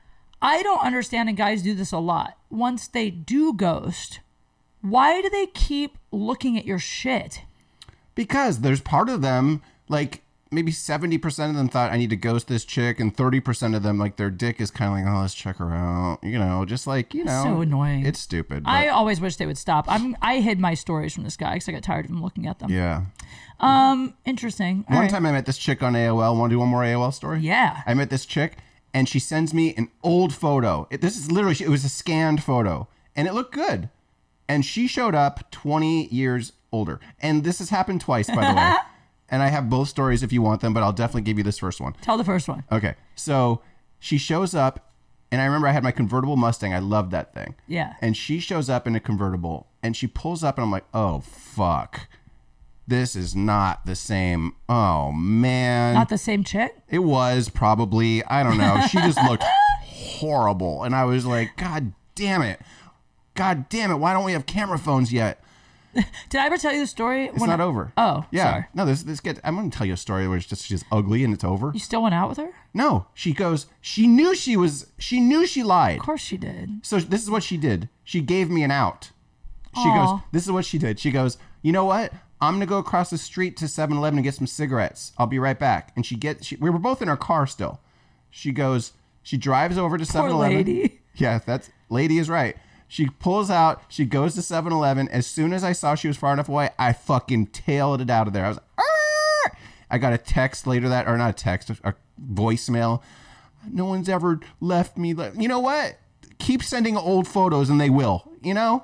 I don't understand, and guys do this a lot. Once they do ghost, why do they keep looking at your shit? Because there's part of them, like maybe seventy percent of them thought I need to ghost this chick, and thirty percent of them, like their dick is kind of like, oh, let's check her out. You know, just like, you know. So annoying. It's stupid. But I always wish they would stop. I'm, I hid my stories from this guy because I got tired of him looking at them. yeah. Um, interesting. All One right. time I met this chick on A O L. Want to do one more A O L story? Yeah. I met this chick, and she sends me an old photo. It, this is literally, it was a scanned photo, and it looked good. And she showed up twenty years older. And this has happened twice, by the way. And I have both stories if you want them, but I'll definitely give you this first one. Tell the first one. Okay. So she shows up, and I remember I had my convertible Mustang. I loved that thing. Yeah. And she shows up in a convertible, and she pulls up, and I'm like, oh, fuck. This is not the same. Oh, man. Not the same chick? It was probably, I don't know. She just looked horrible. And I was like, God damn it. God damn it. Why don't we have camera phones yet? Did I ever tell you the story? It's not over. Oh, yeah. sorry. No, this this gets, I'm going to tell you a story where it's just she's ugly and it's over. You still went out with her? No, she goes, she knew she was, she knew she lied. Of course she did. So this is what she did. She gave me an out. She Aw. goes, this is what she did. She goes, you know what? I'm going to go across the street to seven eleven and get some cigarettes. I'll be right back. And she gets, she, we were both in our car still. She goes, she drives over to seven eleven. lady. Yeah, that's, lady is right. She pulls out, she goes to seven eleven. As soon as I saw she was far enough away, I fucking tailed it out of there. I was like, Arr! I got a text later that, or not a text, a voicemail. No one's ever left me. Le-. You know what? Keep sending old photos and they will, you know?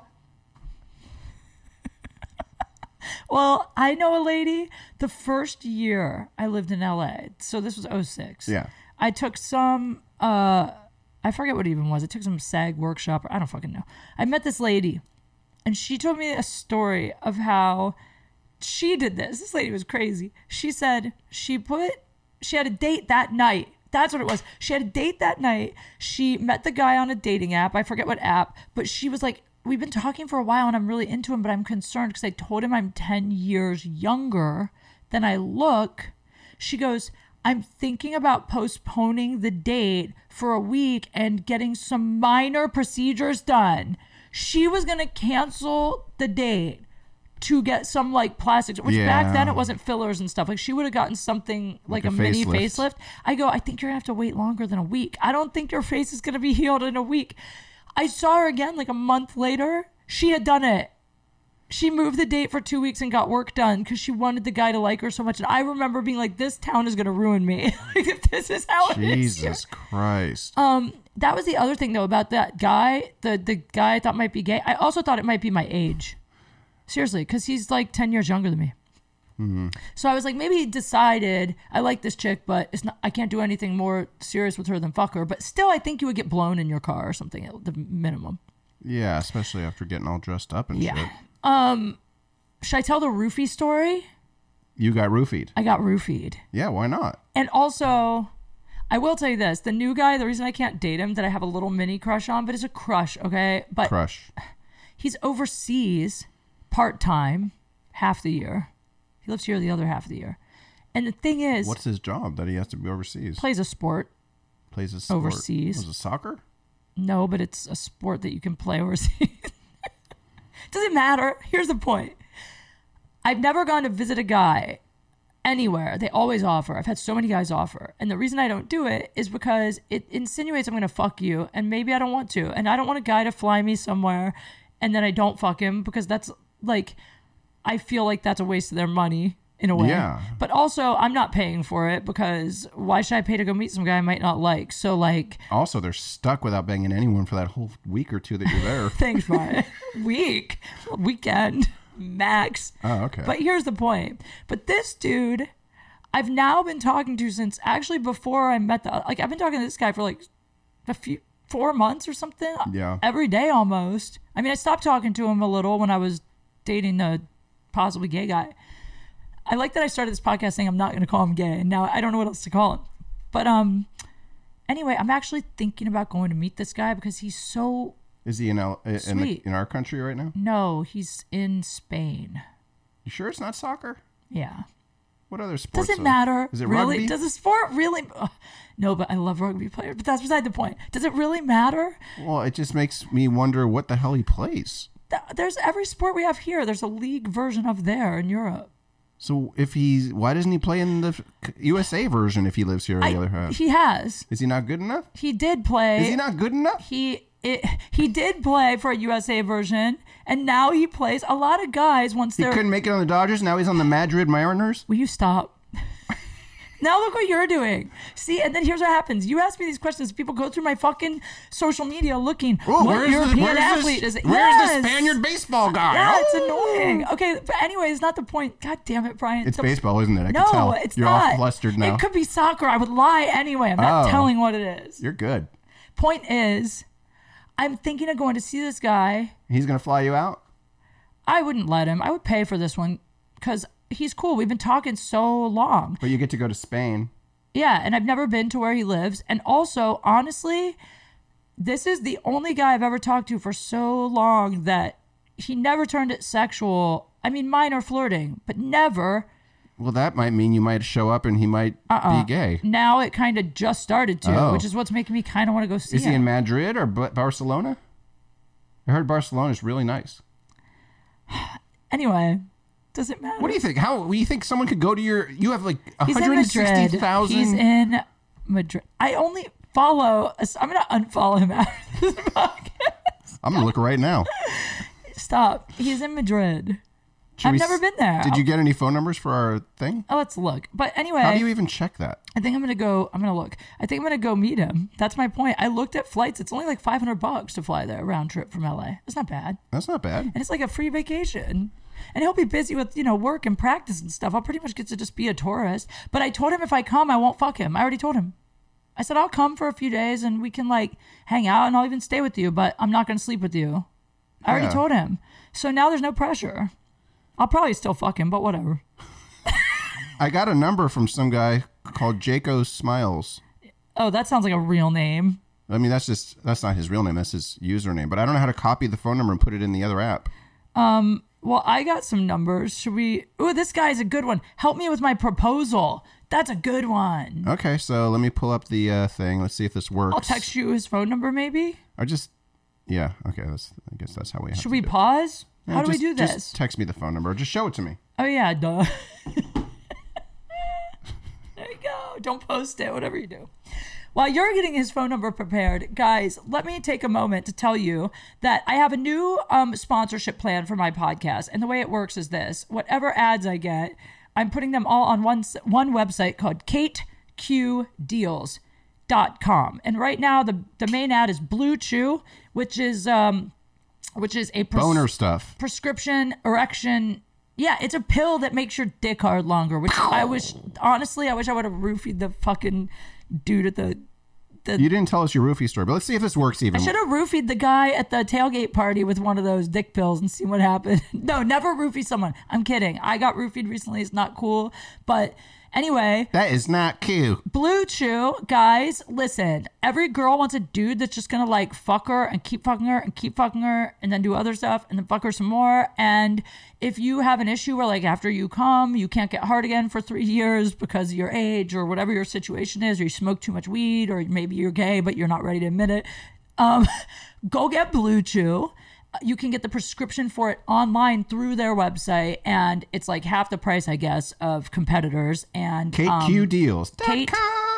Well, I know a lady, the first year I lived in L A, so this was oh six. Yeah. I took some, uh, I forget what it even was. I took some SAG workshop, or I don't fucking know. I met this lady, and she told me a story of how she did this. This lady was crazy. She said she put, she had a date that night. That's what it was. She had a date that night. She met the guy on a dating app. I forget what app, but she was like, we've been talking for a while and I'm really into him, but I'm concerned because I told him I'm ten years younger than I look. She goes, I'm thinking about postponing the date for a week and getting some minor procedures done. She was going to cancel the date to get some like plastics, which Yeah. back then it wasn't fillers and stuff. Like she would have gotten something like, Like a a, mini facelift. facelift. I go, I think you're gonna have to wait longer than a week. I don't think your face is gonna be healed in a week. I saw her again like a month later. She had done it. She moved the date for two weeks and got work done because she wanted the guy to like her so much. And I remember being like, this town is gonna ruin me. Like if this is how it is. Jesus Christ. Um, that was the other thing though about that guy, the the guy I thought might be gay. I also thought it might be my age. Seriously, because he's like ten years younger than me. Mm-hmm. So I was like, maybe he decided I like this chick, but it's not. I can't do anything more serious with her than fuck her. But still, I think you would get blown in your car or something at the minimum. Yeah, especially after getting all dressed up and Yeah. shit. Um, should I tell the roofie story? You got roofied. I got roofied, Yeah, why not? and also, I will tell you this: the new guy. The reason I can't date him that I have a little mini crush on, but it's a crush, okay? But Crush. he's overseas part-time half the year. He lives here the other half of the year. And the thing is, What's his job that he has to be overseas? plays a sport. Plays a sport. overseas. Was it soccer? No, but it's a sport that you can play overseas. Doesn't matter. Here's the point. I've never gone to visit a guy anywhere. They always offer. I've had so many guys offer. And the reason I don't do it is because it insinuates I'm going to fuck you. And maybe I don't want to. And I don't want a guy to fly me somewhere and then I don't fuck him because that's like, I feel like that's a waste of their money in a way. Yeah. But also, I'm not paying for it because why should I pay to go meet some guy I might not like? So like, Also, they're stuck without banging anyone for that whole week or two that you're there. thanks, Brian. Week, weekend, max. Oh, okay. But here's the point. But this dude, I've now been talking to since actually before I met the, like I've been talking to this guy for like a few, four months or something. Yeah. Every day almost. I mean, I stopped talking to him a little when I was dating a possibly gay guy. I like that I started this podcast saying I'm not going to call him gay, and now I don't know what else to call him. But um, Anyway, I'm actually thinking about going to meet this guy because he's so... Is he in L- in, the, Sweet. in our country right now? No, he's in Spain. You sure it's not soccer? Yeah. What other sports? Does it are- matter? Is it really? rugby? Does a sport really... Ugh. No, but I love rugby players. But that's beside the point. Does it really matter? Well, it just makes me wonder what the hell he plays. Th- There's every sport we have here. There's a league version of there in Europe. So if he's, why doesn't he play in the U S A version if he lives here? I- the other half? he has. Is he not good enough? He did play. Is he not good enough? He it, he did play for a U S A version, and now he plays. A lot of guys once He they're. couldn't make it on the Dodgers. Now he's on the Madrid Mariners. Will you stop? Now look what you're doing. See, and then here's what happens. You ask me these questions. People go through my fucking social media looking. Oh, what where's European the, where's athlete this, is it? Where's Yes. the Spaniard baseball guy? Yeah, Oh! it's annoying. Okay, but anyway, it's not the point. God damn it, Brian. It's The- baseball, isn't it? I No, can tell. it's You're not. all flustered now. It could be soccer. I would lie anyway. I'm not Oh. telling what it is. You're good. Point is, I'm thinking of going to see this guy. He's gonna fly you out. I wouldn't let him. I would pay for this one because he's cool. We've been talking so long. But you get to go to Spain. Yeah, and I've never been to where he lives. And also, honestly, this is the only guy I've ever talked to for so long that he never turned it sexual. I mean, minor flirting, but never. Well, that might mean you might show up and he might Uh-uh. be gay. Now it kind of just started to, Oh. which is what's making me kind of want to go see Is he him. in Madrid or B- Barcelona? I heard Barcelona is really nice. Anyway, does it matter? What do you think? How do you think someone could go to your? You have like He's in one hundred Madrid. sixty He's thousand. in Madrid. I only follow. I'm gonna unfollow him after this podcast. I'm gonna look right now. Stop. He's in Madrid. Should I've we never s- been there. Did you get any phone numbers for our thing? Oh, let's look. But anyway, How do you even check that? I think I'm gonna go. I'm gonna look. I think I'm gonna go meet him. That's my point. I looked at flights. It's only like five hundred bucks to fly there round trip from L A. It's not bad, That's not bad. and it's like a free vacation. And he'll be busy with you know work and practice and stuff. I'll pretty much get to just be a tourist. But I told him if I come, I won't fuck him. I already told him. I said I'll come for a few days and we can like hang out and I'll even stay with you. But I'm not gonna sleep with you. I already Yeah. told him. So now there's no pressure. I'll probably still fuck him, but whatever. I got a number from some guy called Jaco Smiles. Oh, that sounds like a real name. I mean, that's just that's not his real name. That's his username. But I don't know how to copy the phone number and put it in the other app. Well, I got some numbers. Should we? Ooh, this guy's a good one. Help me with my proposal. That's a good one. Okay, so let me pull up the uh, thing. Let's see if this works. I'll text you his phone number, maybe. Or just yeah. Okay, that's, I guess that's how we. Have Should to we do it. pause? Yeah, How do just- we do this? Just text me the phone number. Or just show it to me. Oh yeah, duh. There you go. Don't post it. Whatever you do. While you're getting his phone number prepared, guys, let me take a moment to tell you that I have a new um, sponsorship plan for my podcast. And the way it works is this. Whatever ads I get, I'm putting them all on one, one website called kate q deals dot com. And right now, the, the main ad is Blue Chew, which is, um, which is a pres- Boner stuff. prescription erection. Yeah, it's a pill that makes your dick hard longer, which I wish, honestly, I wish I would have roofied the fucking dude at the, the You didn't tell us your roofie story, but let's see if this works even. I should have roofied the guy at the tailgate party with one of those dick pills and see what happened. No, never roofie someone. I'm kidding. I got roofied recently. It's not cool. But anyway, That is not cute. Blue Chew, guys, listen. Every girl wants a dude that's just gonna like fuck her and keep fucking her and keep fucking her and then do other stuff and then fuck her some more. And if you have an issue where like after you come, you can't get hard again for three years because of your age or whatever your situation is, or you smoke too much weed, or maybe you're gay but you're not ready to admit it, um, go get Blue Chew. You can get the prescription for it online through their website, and it's like half the price, I guess, of competitors. And Kate um, Q Deals. Kate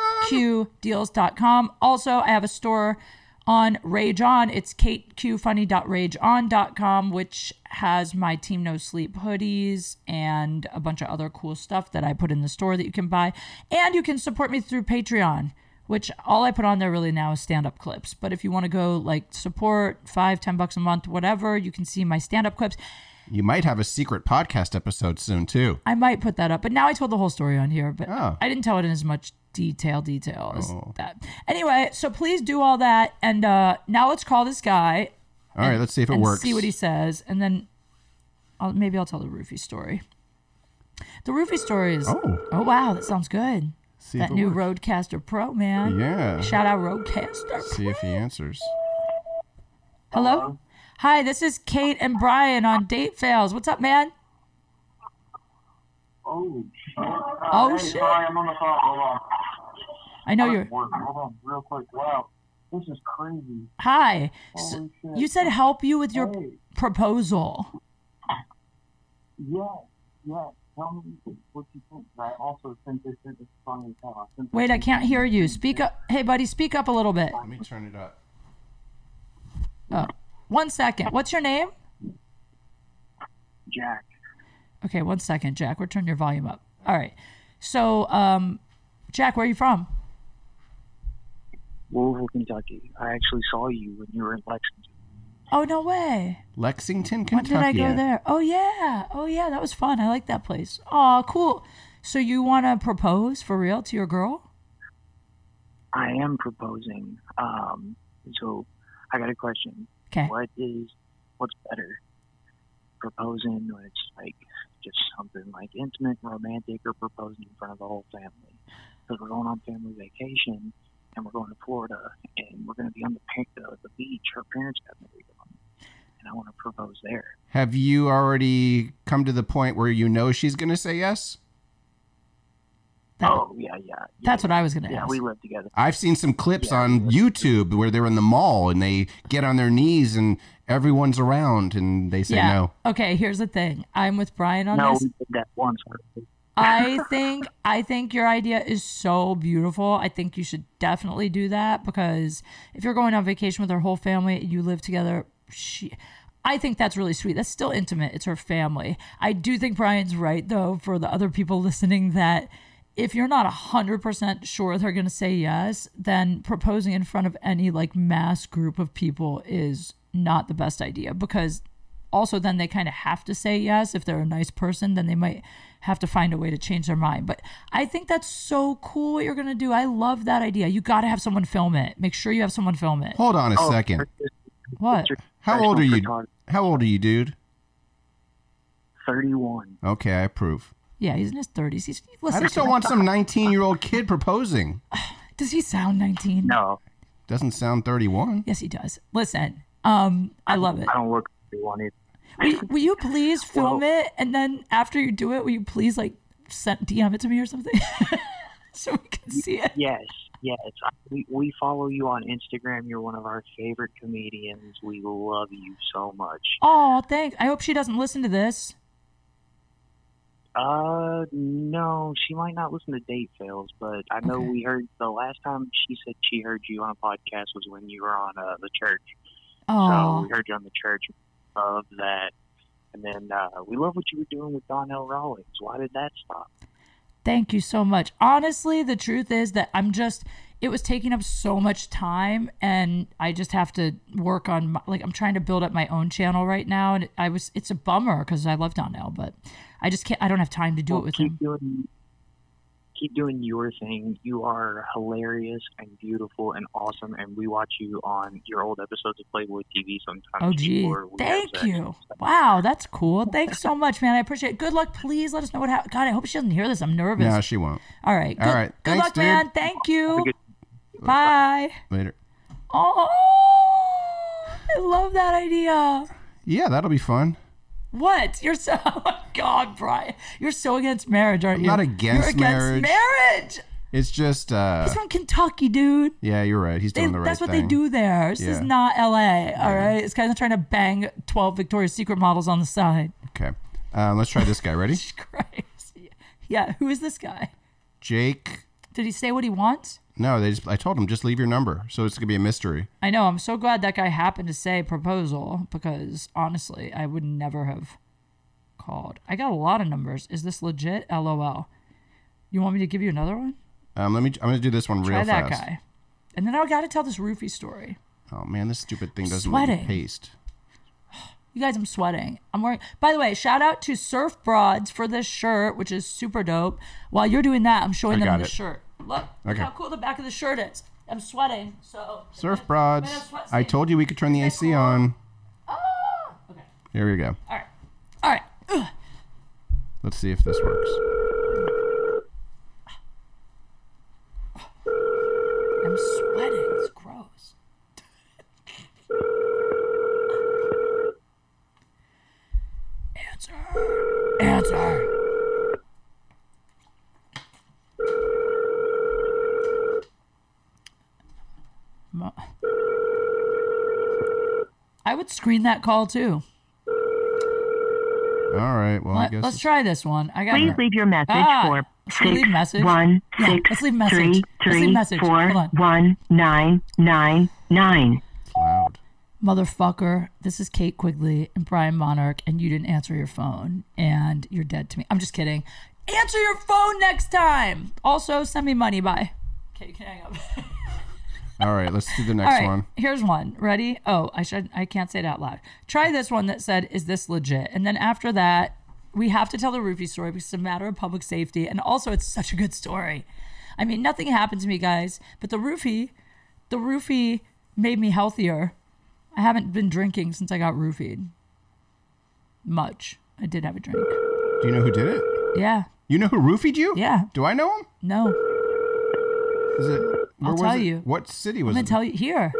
Q deals dot com. Also, I have a store on Rage On. It's kate q funny dot rage on dot com, which has my Team No Sleep hoodies and a bunch of other cool stuff that I put in the store that you can buy. And you can support me through Patreon, which all I put on there really now is stand-up clips. But if you want to go like support five, ten bucks a month, whatever, you can see my stand-up clips. You might have a secret podcast episode soon too. I might put that up, but now I told the whole story on here, but Oh. I didn't tell it in as much detail detail as that. Anyway, so please do all that, and uh, now let's call this guy. All right, let's see if it and works. See what he says, and then I'll, maybe I'll tell the roofie story. The roofie story is Oh. oh wow, that sounds good. See that if it new works. Rodecaster Pro, man. Yeah. Shout out Rodecaster. See if he answers. Hello? Hi, this is Kate and Brian on Date Fails. What's up, man? Oh, shit. Oh, hey, shit. Sorry, I'm on the phone. Hold on. I know I'm you're... at work. Hold on, real quick. Wow. This is crazy. Hi. Holy So, shit. you said help you with your Hey. proposal. Yeah, yeah. Tell me what you think. I also think this is funny as hell. I think Wait, I this can't is- hear you. Speak up. Hey, buddy, speak up a little bit. Let me turn it up. Oh, one second. What's your name? Jack. Okay, one second, Jack. We're turning your volume up. All right. So, um, Jack, where are you from? Louisville, Kentucky. I actually saw you when you were in Lexington. Oh, no way. Lexington, When Kentucky. did I go there? Oh, yeah. Oh, yeah. That was fun. I like that place. Oh, cool. So you want to propose for real to your girl? I am proposing. Um, so I got a question. Okay. What is, what's better? Proposing when it's like just something like intimate and romantic, or proposing in front of the whole family? Because we're going on family vacation and we're going to Florida and we're going to be on the, pa- the, the beach. Her parents got married on, and I want to propose there. Have you already come to the point where you know she's going to say yes? That- oh, yeah, yeah. yeah That's yeah. what I was going to Yeah, ask. we live together. I've seen some clips Yeah, on yeah. YouTube where they're in the mall and they get on their knees and everyone's around and they say yeah. no. Okay, here's the thing. I'm with Brian on No, this. we did that once. already. I think I think your idea is so beautiful. I think you should definitely do that, because if you're going on vacation with her whole family and you live together, she I think that's really sweet. That's still intimate. It's her family. I do think Brian's right, though, for the other people listening, that if you're not one hundred percent sure they're going to say yes, then proposing in front of any like mass group of people is not the best idea, because also then they kind of have to say yes. If they're a nice person, then they might have to find a way to change their mind. But I think that's so cool what you're going to do. I love that idea. You got to have someone film it. Make sure you have someone film it. Hold on a Oh, second. What? How old are you? Professional How old are you, dude? thirty-one. Okay, I approve. Yeah, he's in his thirties. He's I listen. just don't want some nineteen-year-old kid proposing. Does he sound nineteen? No, Doesn't sound thirty-one. Yes, he does. Listen, um, I love it. I don't look thirty-one either. Will you, will you please film it, and then after you do it, will you please like send D M it to me or something, so we can see it? Yes, yes. We we follow you on Instagram. You're one of our favorite comedians. We love you so much. Oh, thanks. I hope she doesn't listen to this. Uh, no, she might not listen to Date Fails, but I know Okay. we heard the last time she said she heard you on a podcast was when you were on uh, the church. So Oh, we heard you on the church. Love that. And then uh, we love what you were doing with Donnell Rawlings. Why did that stop? thank you so much. Honestly, the truth is that I'm just, it was taking up so much time, and I just have to work on, my, like, I'm trying to build up my own channel right now, and I was, it's a bummer because I love Donnell, but I just can't, I don't have time to do Well, it with keep him. doing keep doing your thing. You are hilarious and beautiful and awesome, and we watch you on your old episodes of Playboy T V sometimes. Oh, gee. before we Thank have sex. you. Wow, that's cool. Thanks so much, man. I appreciate it. Good luck. Please let us know what happened. God, I hope she doesn't hear this. I'm nervous. No, she won't. All right. Good, All right. Good Thanks, luck, dude. man. Thank you. good- Bye. Later. Oh, I love that idea. Yeah, that'll be fun. What? You're so, oh my God, Brian. You're so against marriage, aren't I'm you? not against You're against marriage. marriage. It's just, uh, He's from Kentucky, dude. yeah, you're right. He's They, doing the right that's what thing. they do there. This is Yeah. not L A, all right? It's kind of trying to bang twelve Victoria's Secret models on the side. Okay. Um, let's try this guy. Ready? Jesus Christ. Yeah, who is this guy? Jake. Did he say what he wants? No, they just. I told him just leave your number, so it's gonna be a mystery. I know. I'm so glad that guy happened to say proposal, because honestly, I would never have called. I got a lot of numbers. Is this legit? L O L. You want me to give you another one? Um, let me. I'm gonna do this one Try real that fast. guy. And then I got to tell this roofie story. Oh man, this stupid thing doesn't let me Sweating. paste. You guys, I'm sweating. I'm wearing. By the way, shout out to Surf Broads for this shirt, which is super dope. While you're doing that, I'm showing I them got the it. shirt. Look, look Okay. how cool the back of the shirt is. I'm sweating, so. Surf I'm broads. gonna sweat I stain. told you we could turn the A Isn't that C cool? on. Ah! Okay. Here we go. All right. All right. Ugh. Let's see if this works. would screen that call too. All right. Well, I Let, guess let's it's- try this one. I got. Please leave your message Ah, for let's leave six message. one Yeah, six let's leave message. three Let's leave three message. four Hold on. one nine nine nine. it's loud. Motherfucker, this is Kate Quigley and Brian Monarch, and you didn't answer your phone, and you're dead to me. I'm just kidding. Answer your phone next time. Also, send me money. Bye. Okay, you can hang up. All right. Let's do the All next right, one. here's one. Ready? Oh, I should. I can't say it out loud. Try this one that said, "Is this legit?" And then after that, we have to tell the roofie story because it's a matter of public safety, and also it's such a good story. I mean, nothing happened to me, guys, but the roofie, the roofie made me healthier. I haven't been drinking since I got roofied. Much. I did have a drink. Do you know who did it? Yeah. You know who roofied you? Yeah. Do I know him? No. Is it? Where I'll was tell it? you. What city was I'm it? gonna tell you here.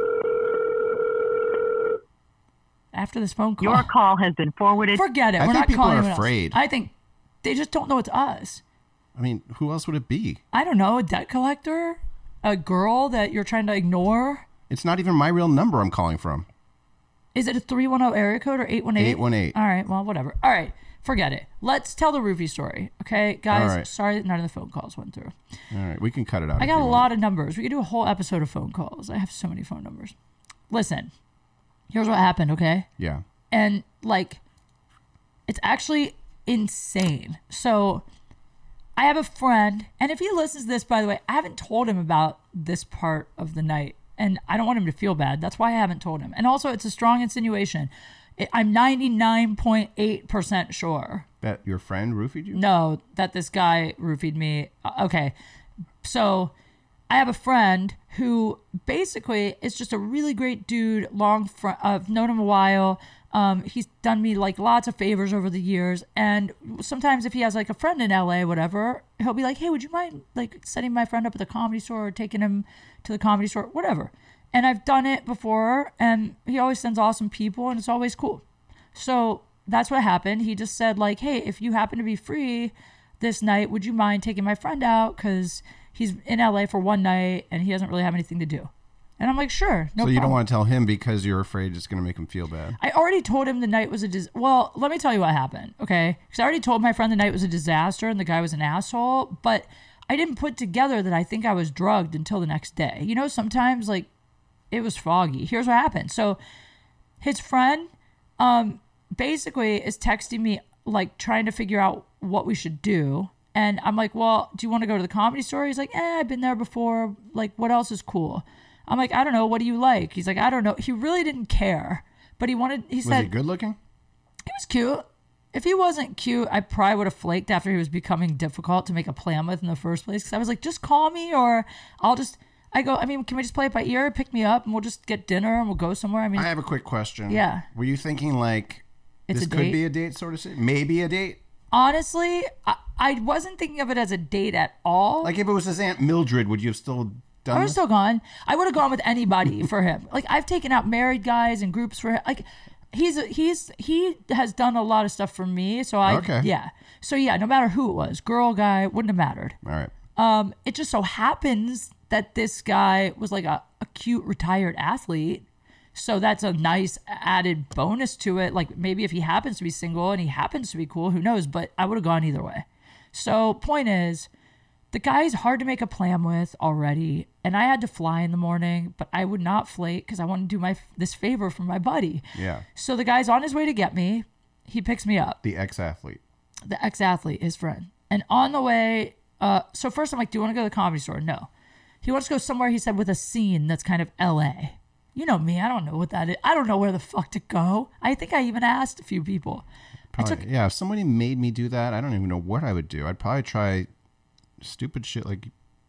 After this phone call. Your call has been forwarded. Forget it. I We're think not people calling are anyone else. afraid. I think they just don't know it's us. I mean, who else would it be? I don't know, a debt collector? A girl that you're trying to ignore? It's not even my real number I'm calling from. Is it a three one zero area code or eight one eight? eight one eight. All right, well, whatever. All right, forget it. Let's tell the roofie story, okay? Guys, All right. sorry that none of the phone calls went through. All right. We can cut it out. I if got you a want. lot of numbers. We could do a whole episode of phone calls. I have so many phone numbers. Listen, here's what happened, okay? Yeah. And like it's actually insane. So I have a friend, and if he listens to this, by the way, I haven't told him about this part of the night, and I don't want him to feel bad. That's why I haven't told him. And also, it's a strong insinuation. It, I'm ninety-nine point eight percent sure That your friend roofied you? no, that this guy roofied me. Uh, Okay. So I have a friend who basically is just a really great dude. Long fr- I've known him a while. Um, he's done me like lots of favors over the years. And sometimes if he has like a friend in L A, whatever, he'll be like, hey, would you mind like setting my friend up at the Comedy Store or taking him to the Comedy Store, whatever. And I've done it before, and he always sends awesome people, and it's always cool. So that's what happened. He just said like, hey, if you happen to be free this night, would you mind taking my friend out? Because he's in L A for one night, and he doesn't really have anything to do. And I'm like, sure, no so you problem. don't want to tell him because you're afraid it's going to make him feel bad. I already told him the night was a dis- well. Let me tell you what happened, okay? Because I already told my friend the night was a disaster and the guy was an asshole. But I didn't put together that I think I was drugged until the next day. You know, sometimes like it was foggy. Here's what happened. So his friend, um, basically is texting me like trying to figure out what we should do. And I'm like, well, do you want to go to the Comedy Store? He's like, eh, I've been there before. Like, what else is cool? I'm like, I don't know. What do you like? He's like, I don't know. He really didn't care, but he wanted, he Was said, he good looking? he was cute. If he wasn't cute, I probably would have flaked after he was becoming difficult to make a plan with in the first place. Because I was like, just call me or I'll just, I go, I mean, can we just play it by ear? Pick me up and we'll just get dinner and we'll go somewhere. I mean, I have a quick question. Yeah. Were you thinking like It's this a could date? be a date sort of thing? Maybe a date? honestly, I, I wasn't thinking of it as a date at all. Like if it was his Aunt Mildred, would you have still done I this? was still gone. I would have gone with anybody for him. Like I've taken out married guys and groups for him. Like he's he's he has done a lot of stuff for me. So I Okay. yeah. So yeah, no matter who it was, girl, guy, wouldn't have mattered. All right. Um, it just so happens that this guy was like a, a cute retired athlete. So that's a nice added bonus to it. Like maybe if he happens to be single and he happens to be cool, who knows? But I would have gone either way. So point is, the guy's hard to make a plan with already. And I had to fly in the morning, but I would not flake because I want to do my this favor for my buddy. Yeah. So the guy's on his way to get me. He picks me up. The ex-athlete. The ex-athlete, his friend. And on the way, uh, so first I'm like, do you want to go to the Comedy Store? No. He wants to go somewhere, he said, with a scene that's kind of L A. You know me, I don't know what that is. I don't know where the fuck to go. I think I even asked a few people. Probably, I took, yeah, if somebody made me do that, I don't even know what I would do. I'd probably try stupid shit like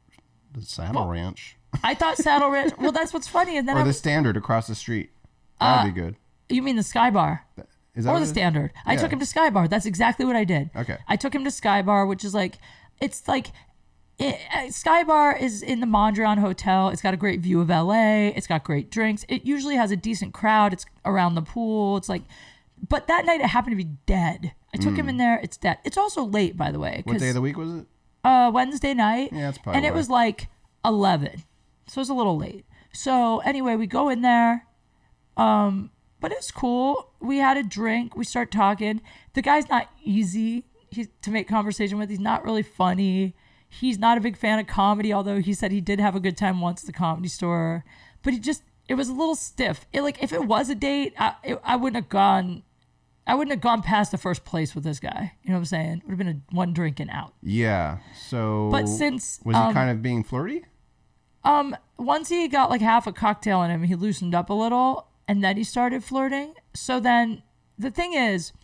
the Saddle Well, Ranch. I thought Saddle Ranch, well, that's what's funny. And then Or I the was, Standard across the street. That'd Uh, be good. you mean the Sky Bar? Is that Or what the it is? Standard. I Yeah. took him to Sky Bar. That's exactly what I did. Okay. I took him to Sky Bar, which is like, it's like, it, uh, Sky Bar is in the Mondrian Hotel. It's got a great view of L A. It's got great drinks. It usually has a decent crowd. It's around the pool. It's like, but that night it happened to be dead. I took him in there. It's dead. It's also late, by the way. What day of the week was it? Uh, Wednesday night. Yeah, that's probably And it why. was like eleven. So it was a little late. So anyway, we go in there. Um, but it's cool. We had a drink. We start talking. The guy's not easy he's, to make conversation with. He's not really funny. He's not a big fan of comedy, although he said he did have a good time once at the Comedy Store. But he just, it was a little stiff. It, like, if it was a date, I, it, I wouldn't have gone, I wouldn't have gone past the first place with this guy. You know what I'm saying? It would have been a one drink and out. Yeah. So, but since was he um, kind of being flirty? Um, once he got like half a cocktail in him, he loosened up a little, and then he started flirting. So then the thing is,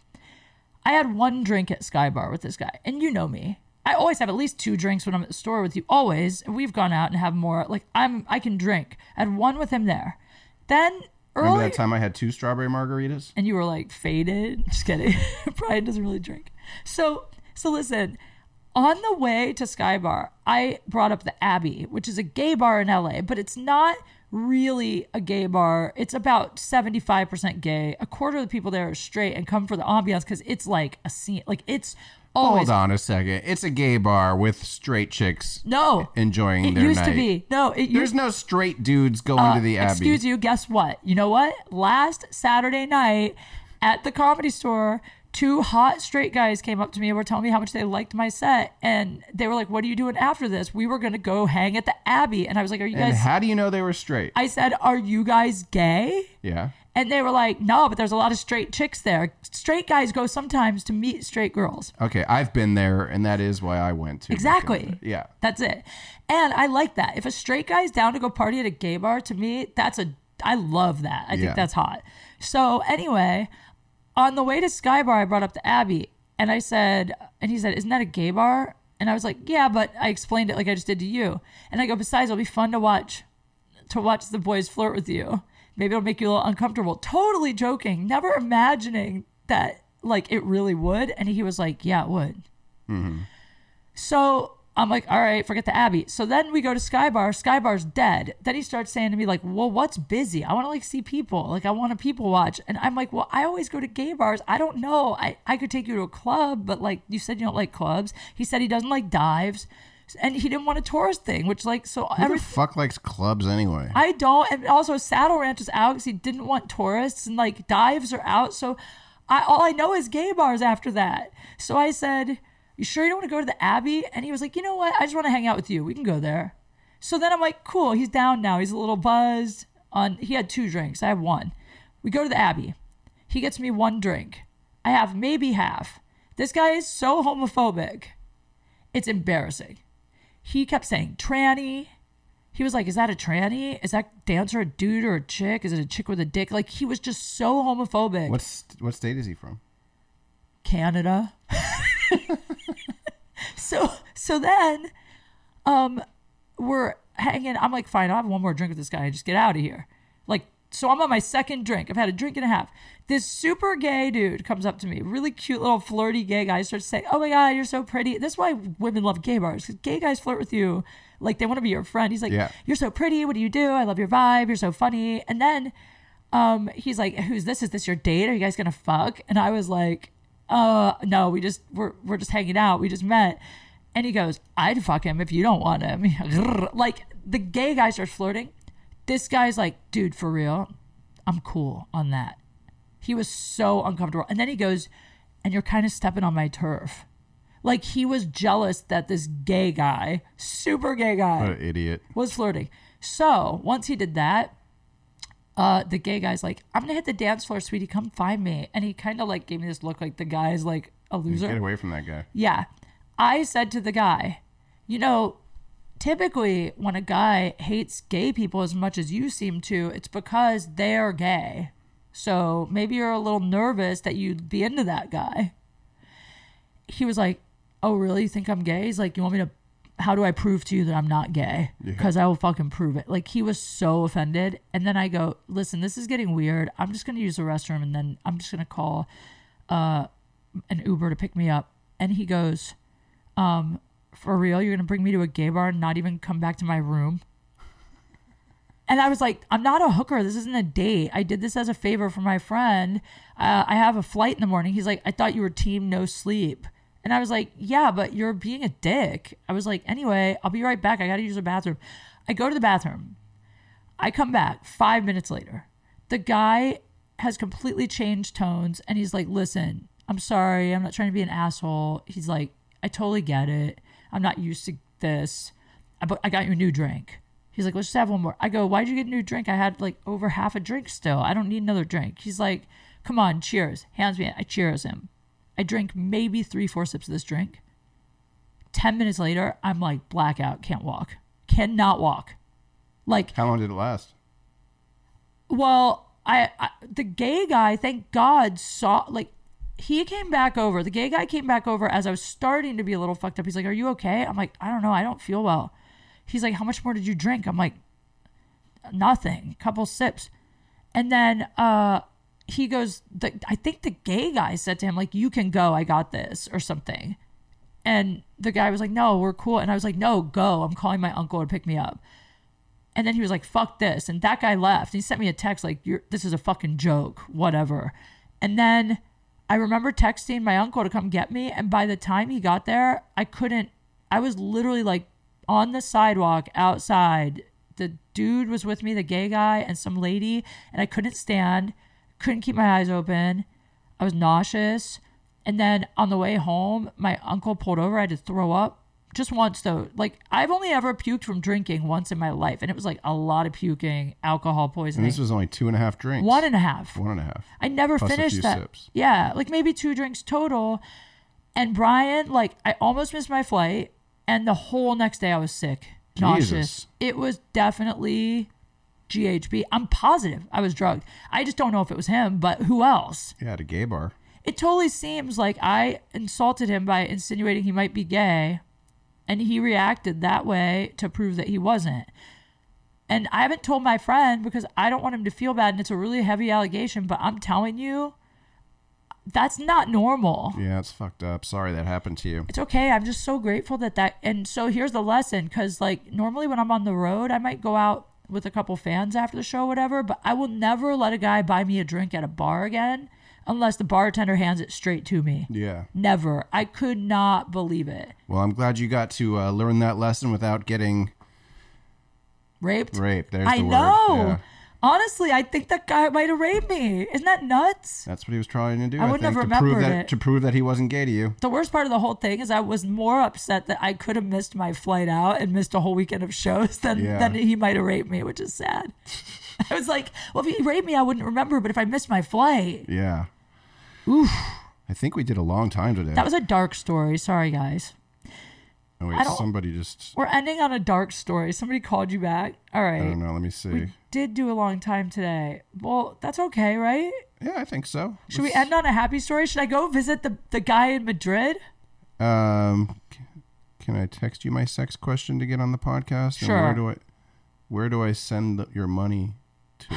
I had one drink at Sky Bar with this guy, and you know me. I always have at least two drinks when I'm at the store with you. Always. And we've gone out and have more. Like I'm, I can drink. I had one with him there. Then early, remember that time I had two strawberry margaritas? And you were like faded. Just kidding. Brian doesn't really drink. So, so listen. On the way to Sky Bar, I brought up the Abbey, which is a gay bar in L A, but it's not really a gay bar. It's about seventy-five percent gay. A quarter of the people there are straight and come for the ambiance because it's like a scene. Like it's always. Hold on a second. It's a gay bar with straight chicks no, enjoying it their used night. to be. No, it used There's no straight dudes going uh, to the Abbey. Excuse you, guess what? You know what? Last Saturday night at the Comedy Store, two hot straight guys came up to me and were telling me how much they liked my set. And they were like, what are you doing after this? We were going to go hang at the Abbey. And I was like, are you And guys... how do you know they were straight? I said, are you guys gay? Yeah. And they were like, no, but there's a lot of straight chicks there. Straight guys go sometimes to meet straight girls. Okay, I've been there, and that is why I went to. Exactly. Yeah. That's it. And I like that. If a straight guy's down to go party at a gay bar, to me, that's a... I love that. I Yeah. think that's hot. So anyway... On the way to Sky Bar, I brought up the Abbey, and I said, and he said, isn't that a gay bar? And I was like, yeah, but I explained it like I just did to you. And I go, besides, it'll be fun to watch, to watch the boys flirt with you. Maybe it'll make you a little uncomfortable. Totally joking, never imagining that like it really would. And he was like, yeah, it would. Mm-hmm. So I'm like, all right, forget the Abbey. So then we go to Sky Bar. Sky Bar's dead. Then he starts saying to me like, well, what's busy? I want to like see people. Like I want to people watch. And I'm like, well, I always go to gay bars. I don't know. I, I could take you to a club, but like you said, you don't like clubs. He said he doesn't like dives. And he didn't want a tourist thing, which like, so Who every the fuck likes clubs anyway? I don't. And also Saddle Ranch is out because he didn't want tourists, and like dives are out. So I, all I know is gay bars after that. So I said, you sure you don't want to go to the Abbey? And he was like, you know what? I just want to hang out with you. We can go there. So then I'm like, cool. He's down now. He's a little buzzed. On he had two drinks. I have one. We go to the Abbey. He gets me one drink. I have maybe half. This guy is so homophobic. It's embarrassing. He kept saying tranny. He was like, is that a tranny? Is that dancer a dude or a chick? Is it a chick with a dick? Like he was just so homophobic. What's what state is he from? Canada. so so then um we're hanging. I'm like, fine, I'll have one more drink with this guy and just get out of here. Like, so I'm on my second drink. I've had a drink and a half. This super gay dude comes up to me, really cute little flirty gay guy, starts saying, oh my God, you're so pretty. This is why women love gay bars, because gay guys flirt with you like they want to be your friend. He's like, yeah. You're so pretty. What do you do? I love your vibe. You're so funny. And then um he's like, who's this? Is this your date? Are you guys gonna fuck? And I was like, uh no, we just we're we're just hanging out. We just met. And he goes, I'd fuck him if you don't want him. Like the gay guy starts flirting. This guy's like, dude, for real, I'm cool on that. He was so uncomfortable. And then he goes, and you're kind of stepping on my turf. Like he was jealous that this gay guy, super gay guy, What an idiot, was flirting. So once he did that, uh, the gay guy's like, I'm gonna hit the dance floor, sweetie, come find me. And he kind of like gave me this look like the guy's like a loser. get away from that guy. Yeah. I said to the guy, you know, typically when a guy hates gay people as much as you seem to, it's because they're gay. So maybe you're a little nervous that you'd be into that guy. He was like, oh, really? You think I'm gay? He's like, you want me to, how do I prove to you that I'm not gay? Because yeah. I will fucking prove it. Like he was so offended. And then I go, listen, this is getting weird. I'm just going to use the restroom and then I'm just going to call uh, an Uber to pick me up. And he goes, um, for real? You're going to bring me to a gay bar and not even come back to my room? And I was like, I'm not a hooker. This isn't a date. I did this as a favor for my friend. Uh, I have a flight in the morning. He's like, I thought you were team no sleep. And I was like, yeah, but you're being a dick. I was like, anyway, I'll be right back. I got to use the bathroom. I go to the bathroom. I come back five minutes later. The guy has completely changed tones. And he's like, listen, I'm sorry. I'm not trying to be an asshole. He's like, I totally get it. I'm not used to this. I, bu- I got you a new drink. He's like, let's just have one more. I go, why'd you get a new drink? I had like over half a drink still. I don't need another drink. He's like, come on, cheers. Hands me it. I cheers him. I drink maybe three, four sips of this drink. Ten minutes later, I'm like blackout. Can't walk. Cannot walk. Like, How long did it last? well, I, I the gay guy, thank God, saw like he came back over. The gay guy came back over as I was starting to be a little fucked up. He's like, "Are you okay?" I'm like, "I don't know. I don't feel well." He's like, "How much more did you drink?" I'm like, "Nothing. A couple sips." And then uh, he goes, the, I think the gay guy said to him, like, "You can go. I got this," or something. And the guy was like, "No, we're cool." And I was like, "No, go. I'm calling my uncle to pick me up." And then he was like, "Fuck this." And that guy left. He sent me a text like, You're, this is a fucking joke, whatever. And then I remember texting my uncle to come get me. And by the time he got there, I couldn't, I was literally like on the sidewalk outside. The dude was with me, the gay guy and some lady. And I couldn't stand, couldn't keep my eyes open. I was nauseous. And then on the way home, my uncle pulled over. I had to throw up. Just once though. Like, I've only ever puked from drinking once in my life. And it was like a lot of puking, alcohol poisoning. And this was only two and a half drinks. One and a half. One and a half. I never Plus a finished few that. sips. Yeah, like maybe two drinks total. And Brian, like, I almost missed my flight. And the whole next day I was sick. Nauseous. Jesus. It was definitely G H B. I'm positive I was drugged. I just don't know if it was him, but who else? Yeah, at a gay bar. It totally seems like I insulted him by insinuating he might be gay, and he reacted that way to prove that he wasn't. And I haven't told my friend because I don't want him to feel bad, and it's a really heavy allegation, but I'm telling you, that's not normal. Yeah, it's fucked up. Sorry that happened to you. It's okay. I'm just so grateful that that, and so here's the lesson, because like normally when I'm on the road, I might go out with a couple fans after the show, whatever, but I will never let a guy buy me a drink at a bar again unless the bartender hands it straight to me. Yeah. Never. I could not believe it. Well, I'm glad you got to uh, learn that lesson without getting Raped? raped. There's I the word. know. Yeah. Honestly, I think that guy might have raped me. Isn't that nuts? That's what he was trying to do. I wouldn't think, have to prove remembered that it. to prove that he wasn't gay to you. The worst part of the whole thing is I was more upset that I could have missed my flight out and missed a whole weekend of shows than, Yeah. than he might have raped me, which is sad. I was like, well, if he raped me, I wouldn't remember, but if I missed my flight. Yeah. Oof. I think we did a long time today. That was a dark story. Sorry, guys. oh wait, I don't- somebody just. We're ending on a dark story. Somebody called you back. All I right. don't know. Let me see. We did do a long time today. Well, that's okay, right? Yeah, I think so. Should we Let's- end on a happy story? Should I go visit the, the guy in Madrid? Um, c- can I text you my sex question to get on the podcast? And Sure. Where do I, where do I send the, your money to?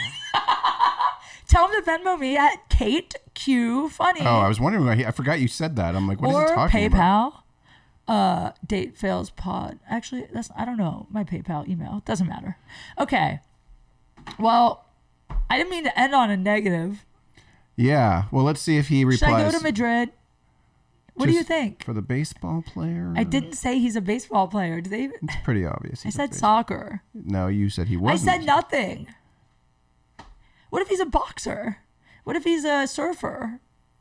Tell him to Venmo me at Kate Q Funny. Oh, I was wondering why he, I forgot you said that. I'm like, what is or he talking about? PayPal. Uh, date fails pod. Actually, that's I don't know my PayPal email. Doesn't matter. Okay. Well, I didn't mean to end on a negative. Yeah. Well, let's see if he replies. Should I go to Madrid? What do you Just think? For the baseball player? I didn't say he's a baseball player. Did they? It's pretty obvious. I he's a said base- soccer. No, you said he I wasn't. said nothing. What if he's a boxer? What if he's a surfer?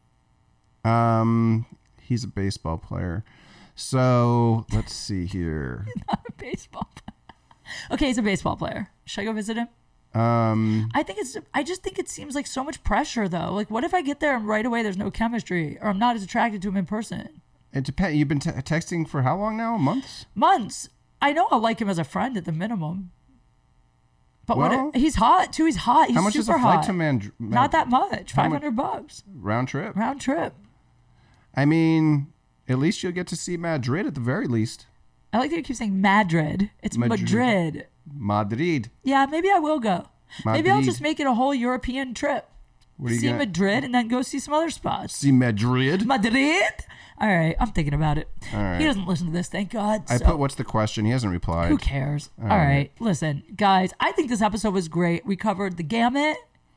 Um, he's a baseball player. So let's see here. Not a baseball player. Okay, he's a baseball player. Should I go visit him? Um, I think it's. I just think it seems like so much pressure, though. Like, what if I get there and right away there's no chemistry, or I'm not as attracted to him in person? it depends. You've been te- texting for how long now? Months? Months. I know I'll like him as a friend at the minimum. But Well, what? He's hot too. He's hot. He's how much super is a flight hot. to Man? Man- Not that much. How Five much- hundred bucks round trip? round trip. I mean, at least you'll get to see Madrid at the very least. I like that you keep saying Madrid. It's Madrid. Madrid. Madrid. Yeah, maybe I will go. Maybe I'll Madrid. just make it a whole European trip. What are you See gonna- Madrid and then go see some other spots. See Madrid. Madrid. All right, I'm thinking about it. All right. He doesn't listen to this, thank God. I so- put what's the question? He hasn't replied. Who cares? All right. right. Listen, guys, I think this episode was great. We covered the gamut.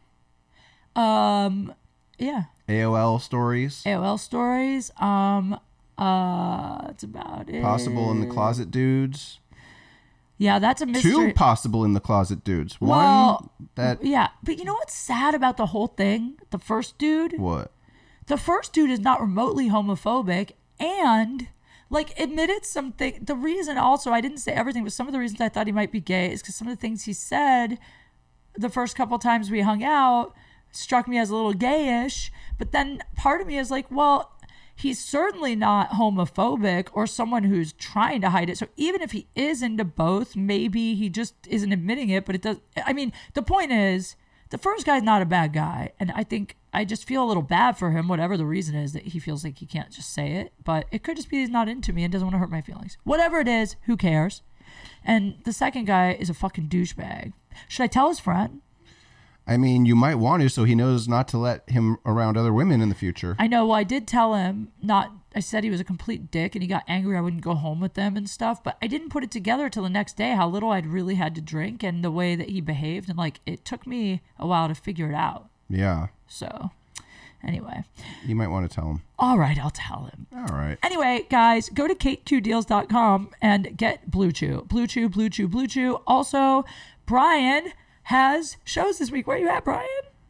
Um, yeah. A O L stories. A O L stories. Um, uh, that's about it. Possible in the closet dudes. Yeah, that's a mystery. Two possible in the closet dudes. One Well, that Yeah, but you know what's sad about the whole thing? The first dude? what? The first dude is not remotely homophobic and like admitted something. The reason also I didn't say everything, but some of the reasons I thought he might be gay is because some of the things he said the first couple times we hung out struck me as a little gayish. But then part of me is like, well, he's certainly not homophobic or someone who's trying to hide it. So even if he is into both, maybe he just isn't admitting it. But it does. I mean, the point is, the first guy's not a bad guy. And I think I just feel a little bad for him, whatever the reason is that he feels like he can't just say it. But it could just be he's not into me and doesn't want to hurt my feelings. Whatever it is, who cares? And the second guy is a fucking douchebag. Should I tell his friend? I mean, you might want to so he knows not to let him around other women in the future. I know. Well, I did tell him not. I said he was a complete dick and he got angry I wouldn't go home with them and stuff. But I didn't put it together till the next day how little I'd really had to drink and the way that he behaved. And like, it took me a while to figure it out. Yeah. So anyway. You might want to tell him. All right. I'll tell him. All right. Anyway, guys, go to kate q deals dot com and get Blue Chew. Blue Chew, Blue Chew, Blue Chew. Also, Brian has shows this week. Where are you at, Brian?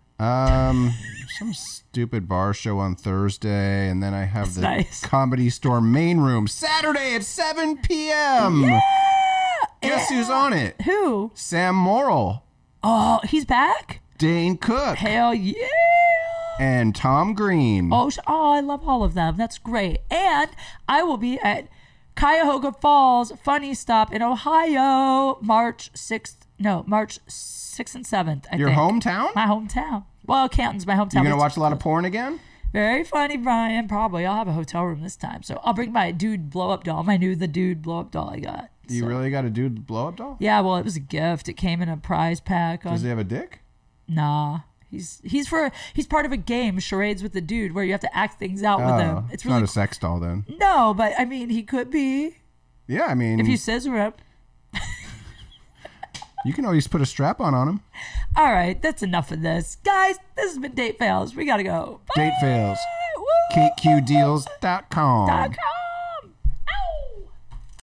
Um, some stupid bar show on Thursday, and then I have That's the nice. Comedy Store main room Saturday at seven p.m. Yeah! Guess Yeah. who's on it? Who? Sam Morrill, Oh, he's back? Dane Cook, Hell yeah. and Tom Green. Oh, sh- oh, I love all of them. That's great. And I will be at Cuyahoga Falls Funny Stop in Ohio, March sixth. No, March sixth and seventh, I Your think. hometown? My hometown. Well, Canton's my hometown. You're but going to it's- watch a lot of porn again? Very funny, Brian. Probably. I'll have a hotel room this time. So I'll bring my dude blow-up doll. My new The Dude blow-up doll I got. You So- really got a dude blow-up doll? Yeah, well, it was a gift. It came in a prize pack. On, Does he have a dick? Nah. He's he's for he's part of a game, Charades with the Dude, where you have to act things out with Oh, him. It's it's really not a sex doll then. cool. No, but I mean, he could be Yeah, I mean, if you scissor him. you can always put a strap on on him. All right, that's enough of this, guys. This has been Date Fails. We gotta go. Bye. Date fails. Woo! kate q deals dot com. Dot com.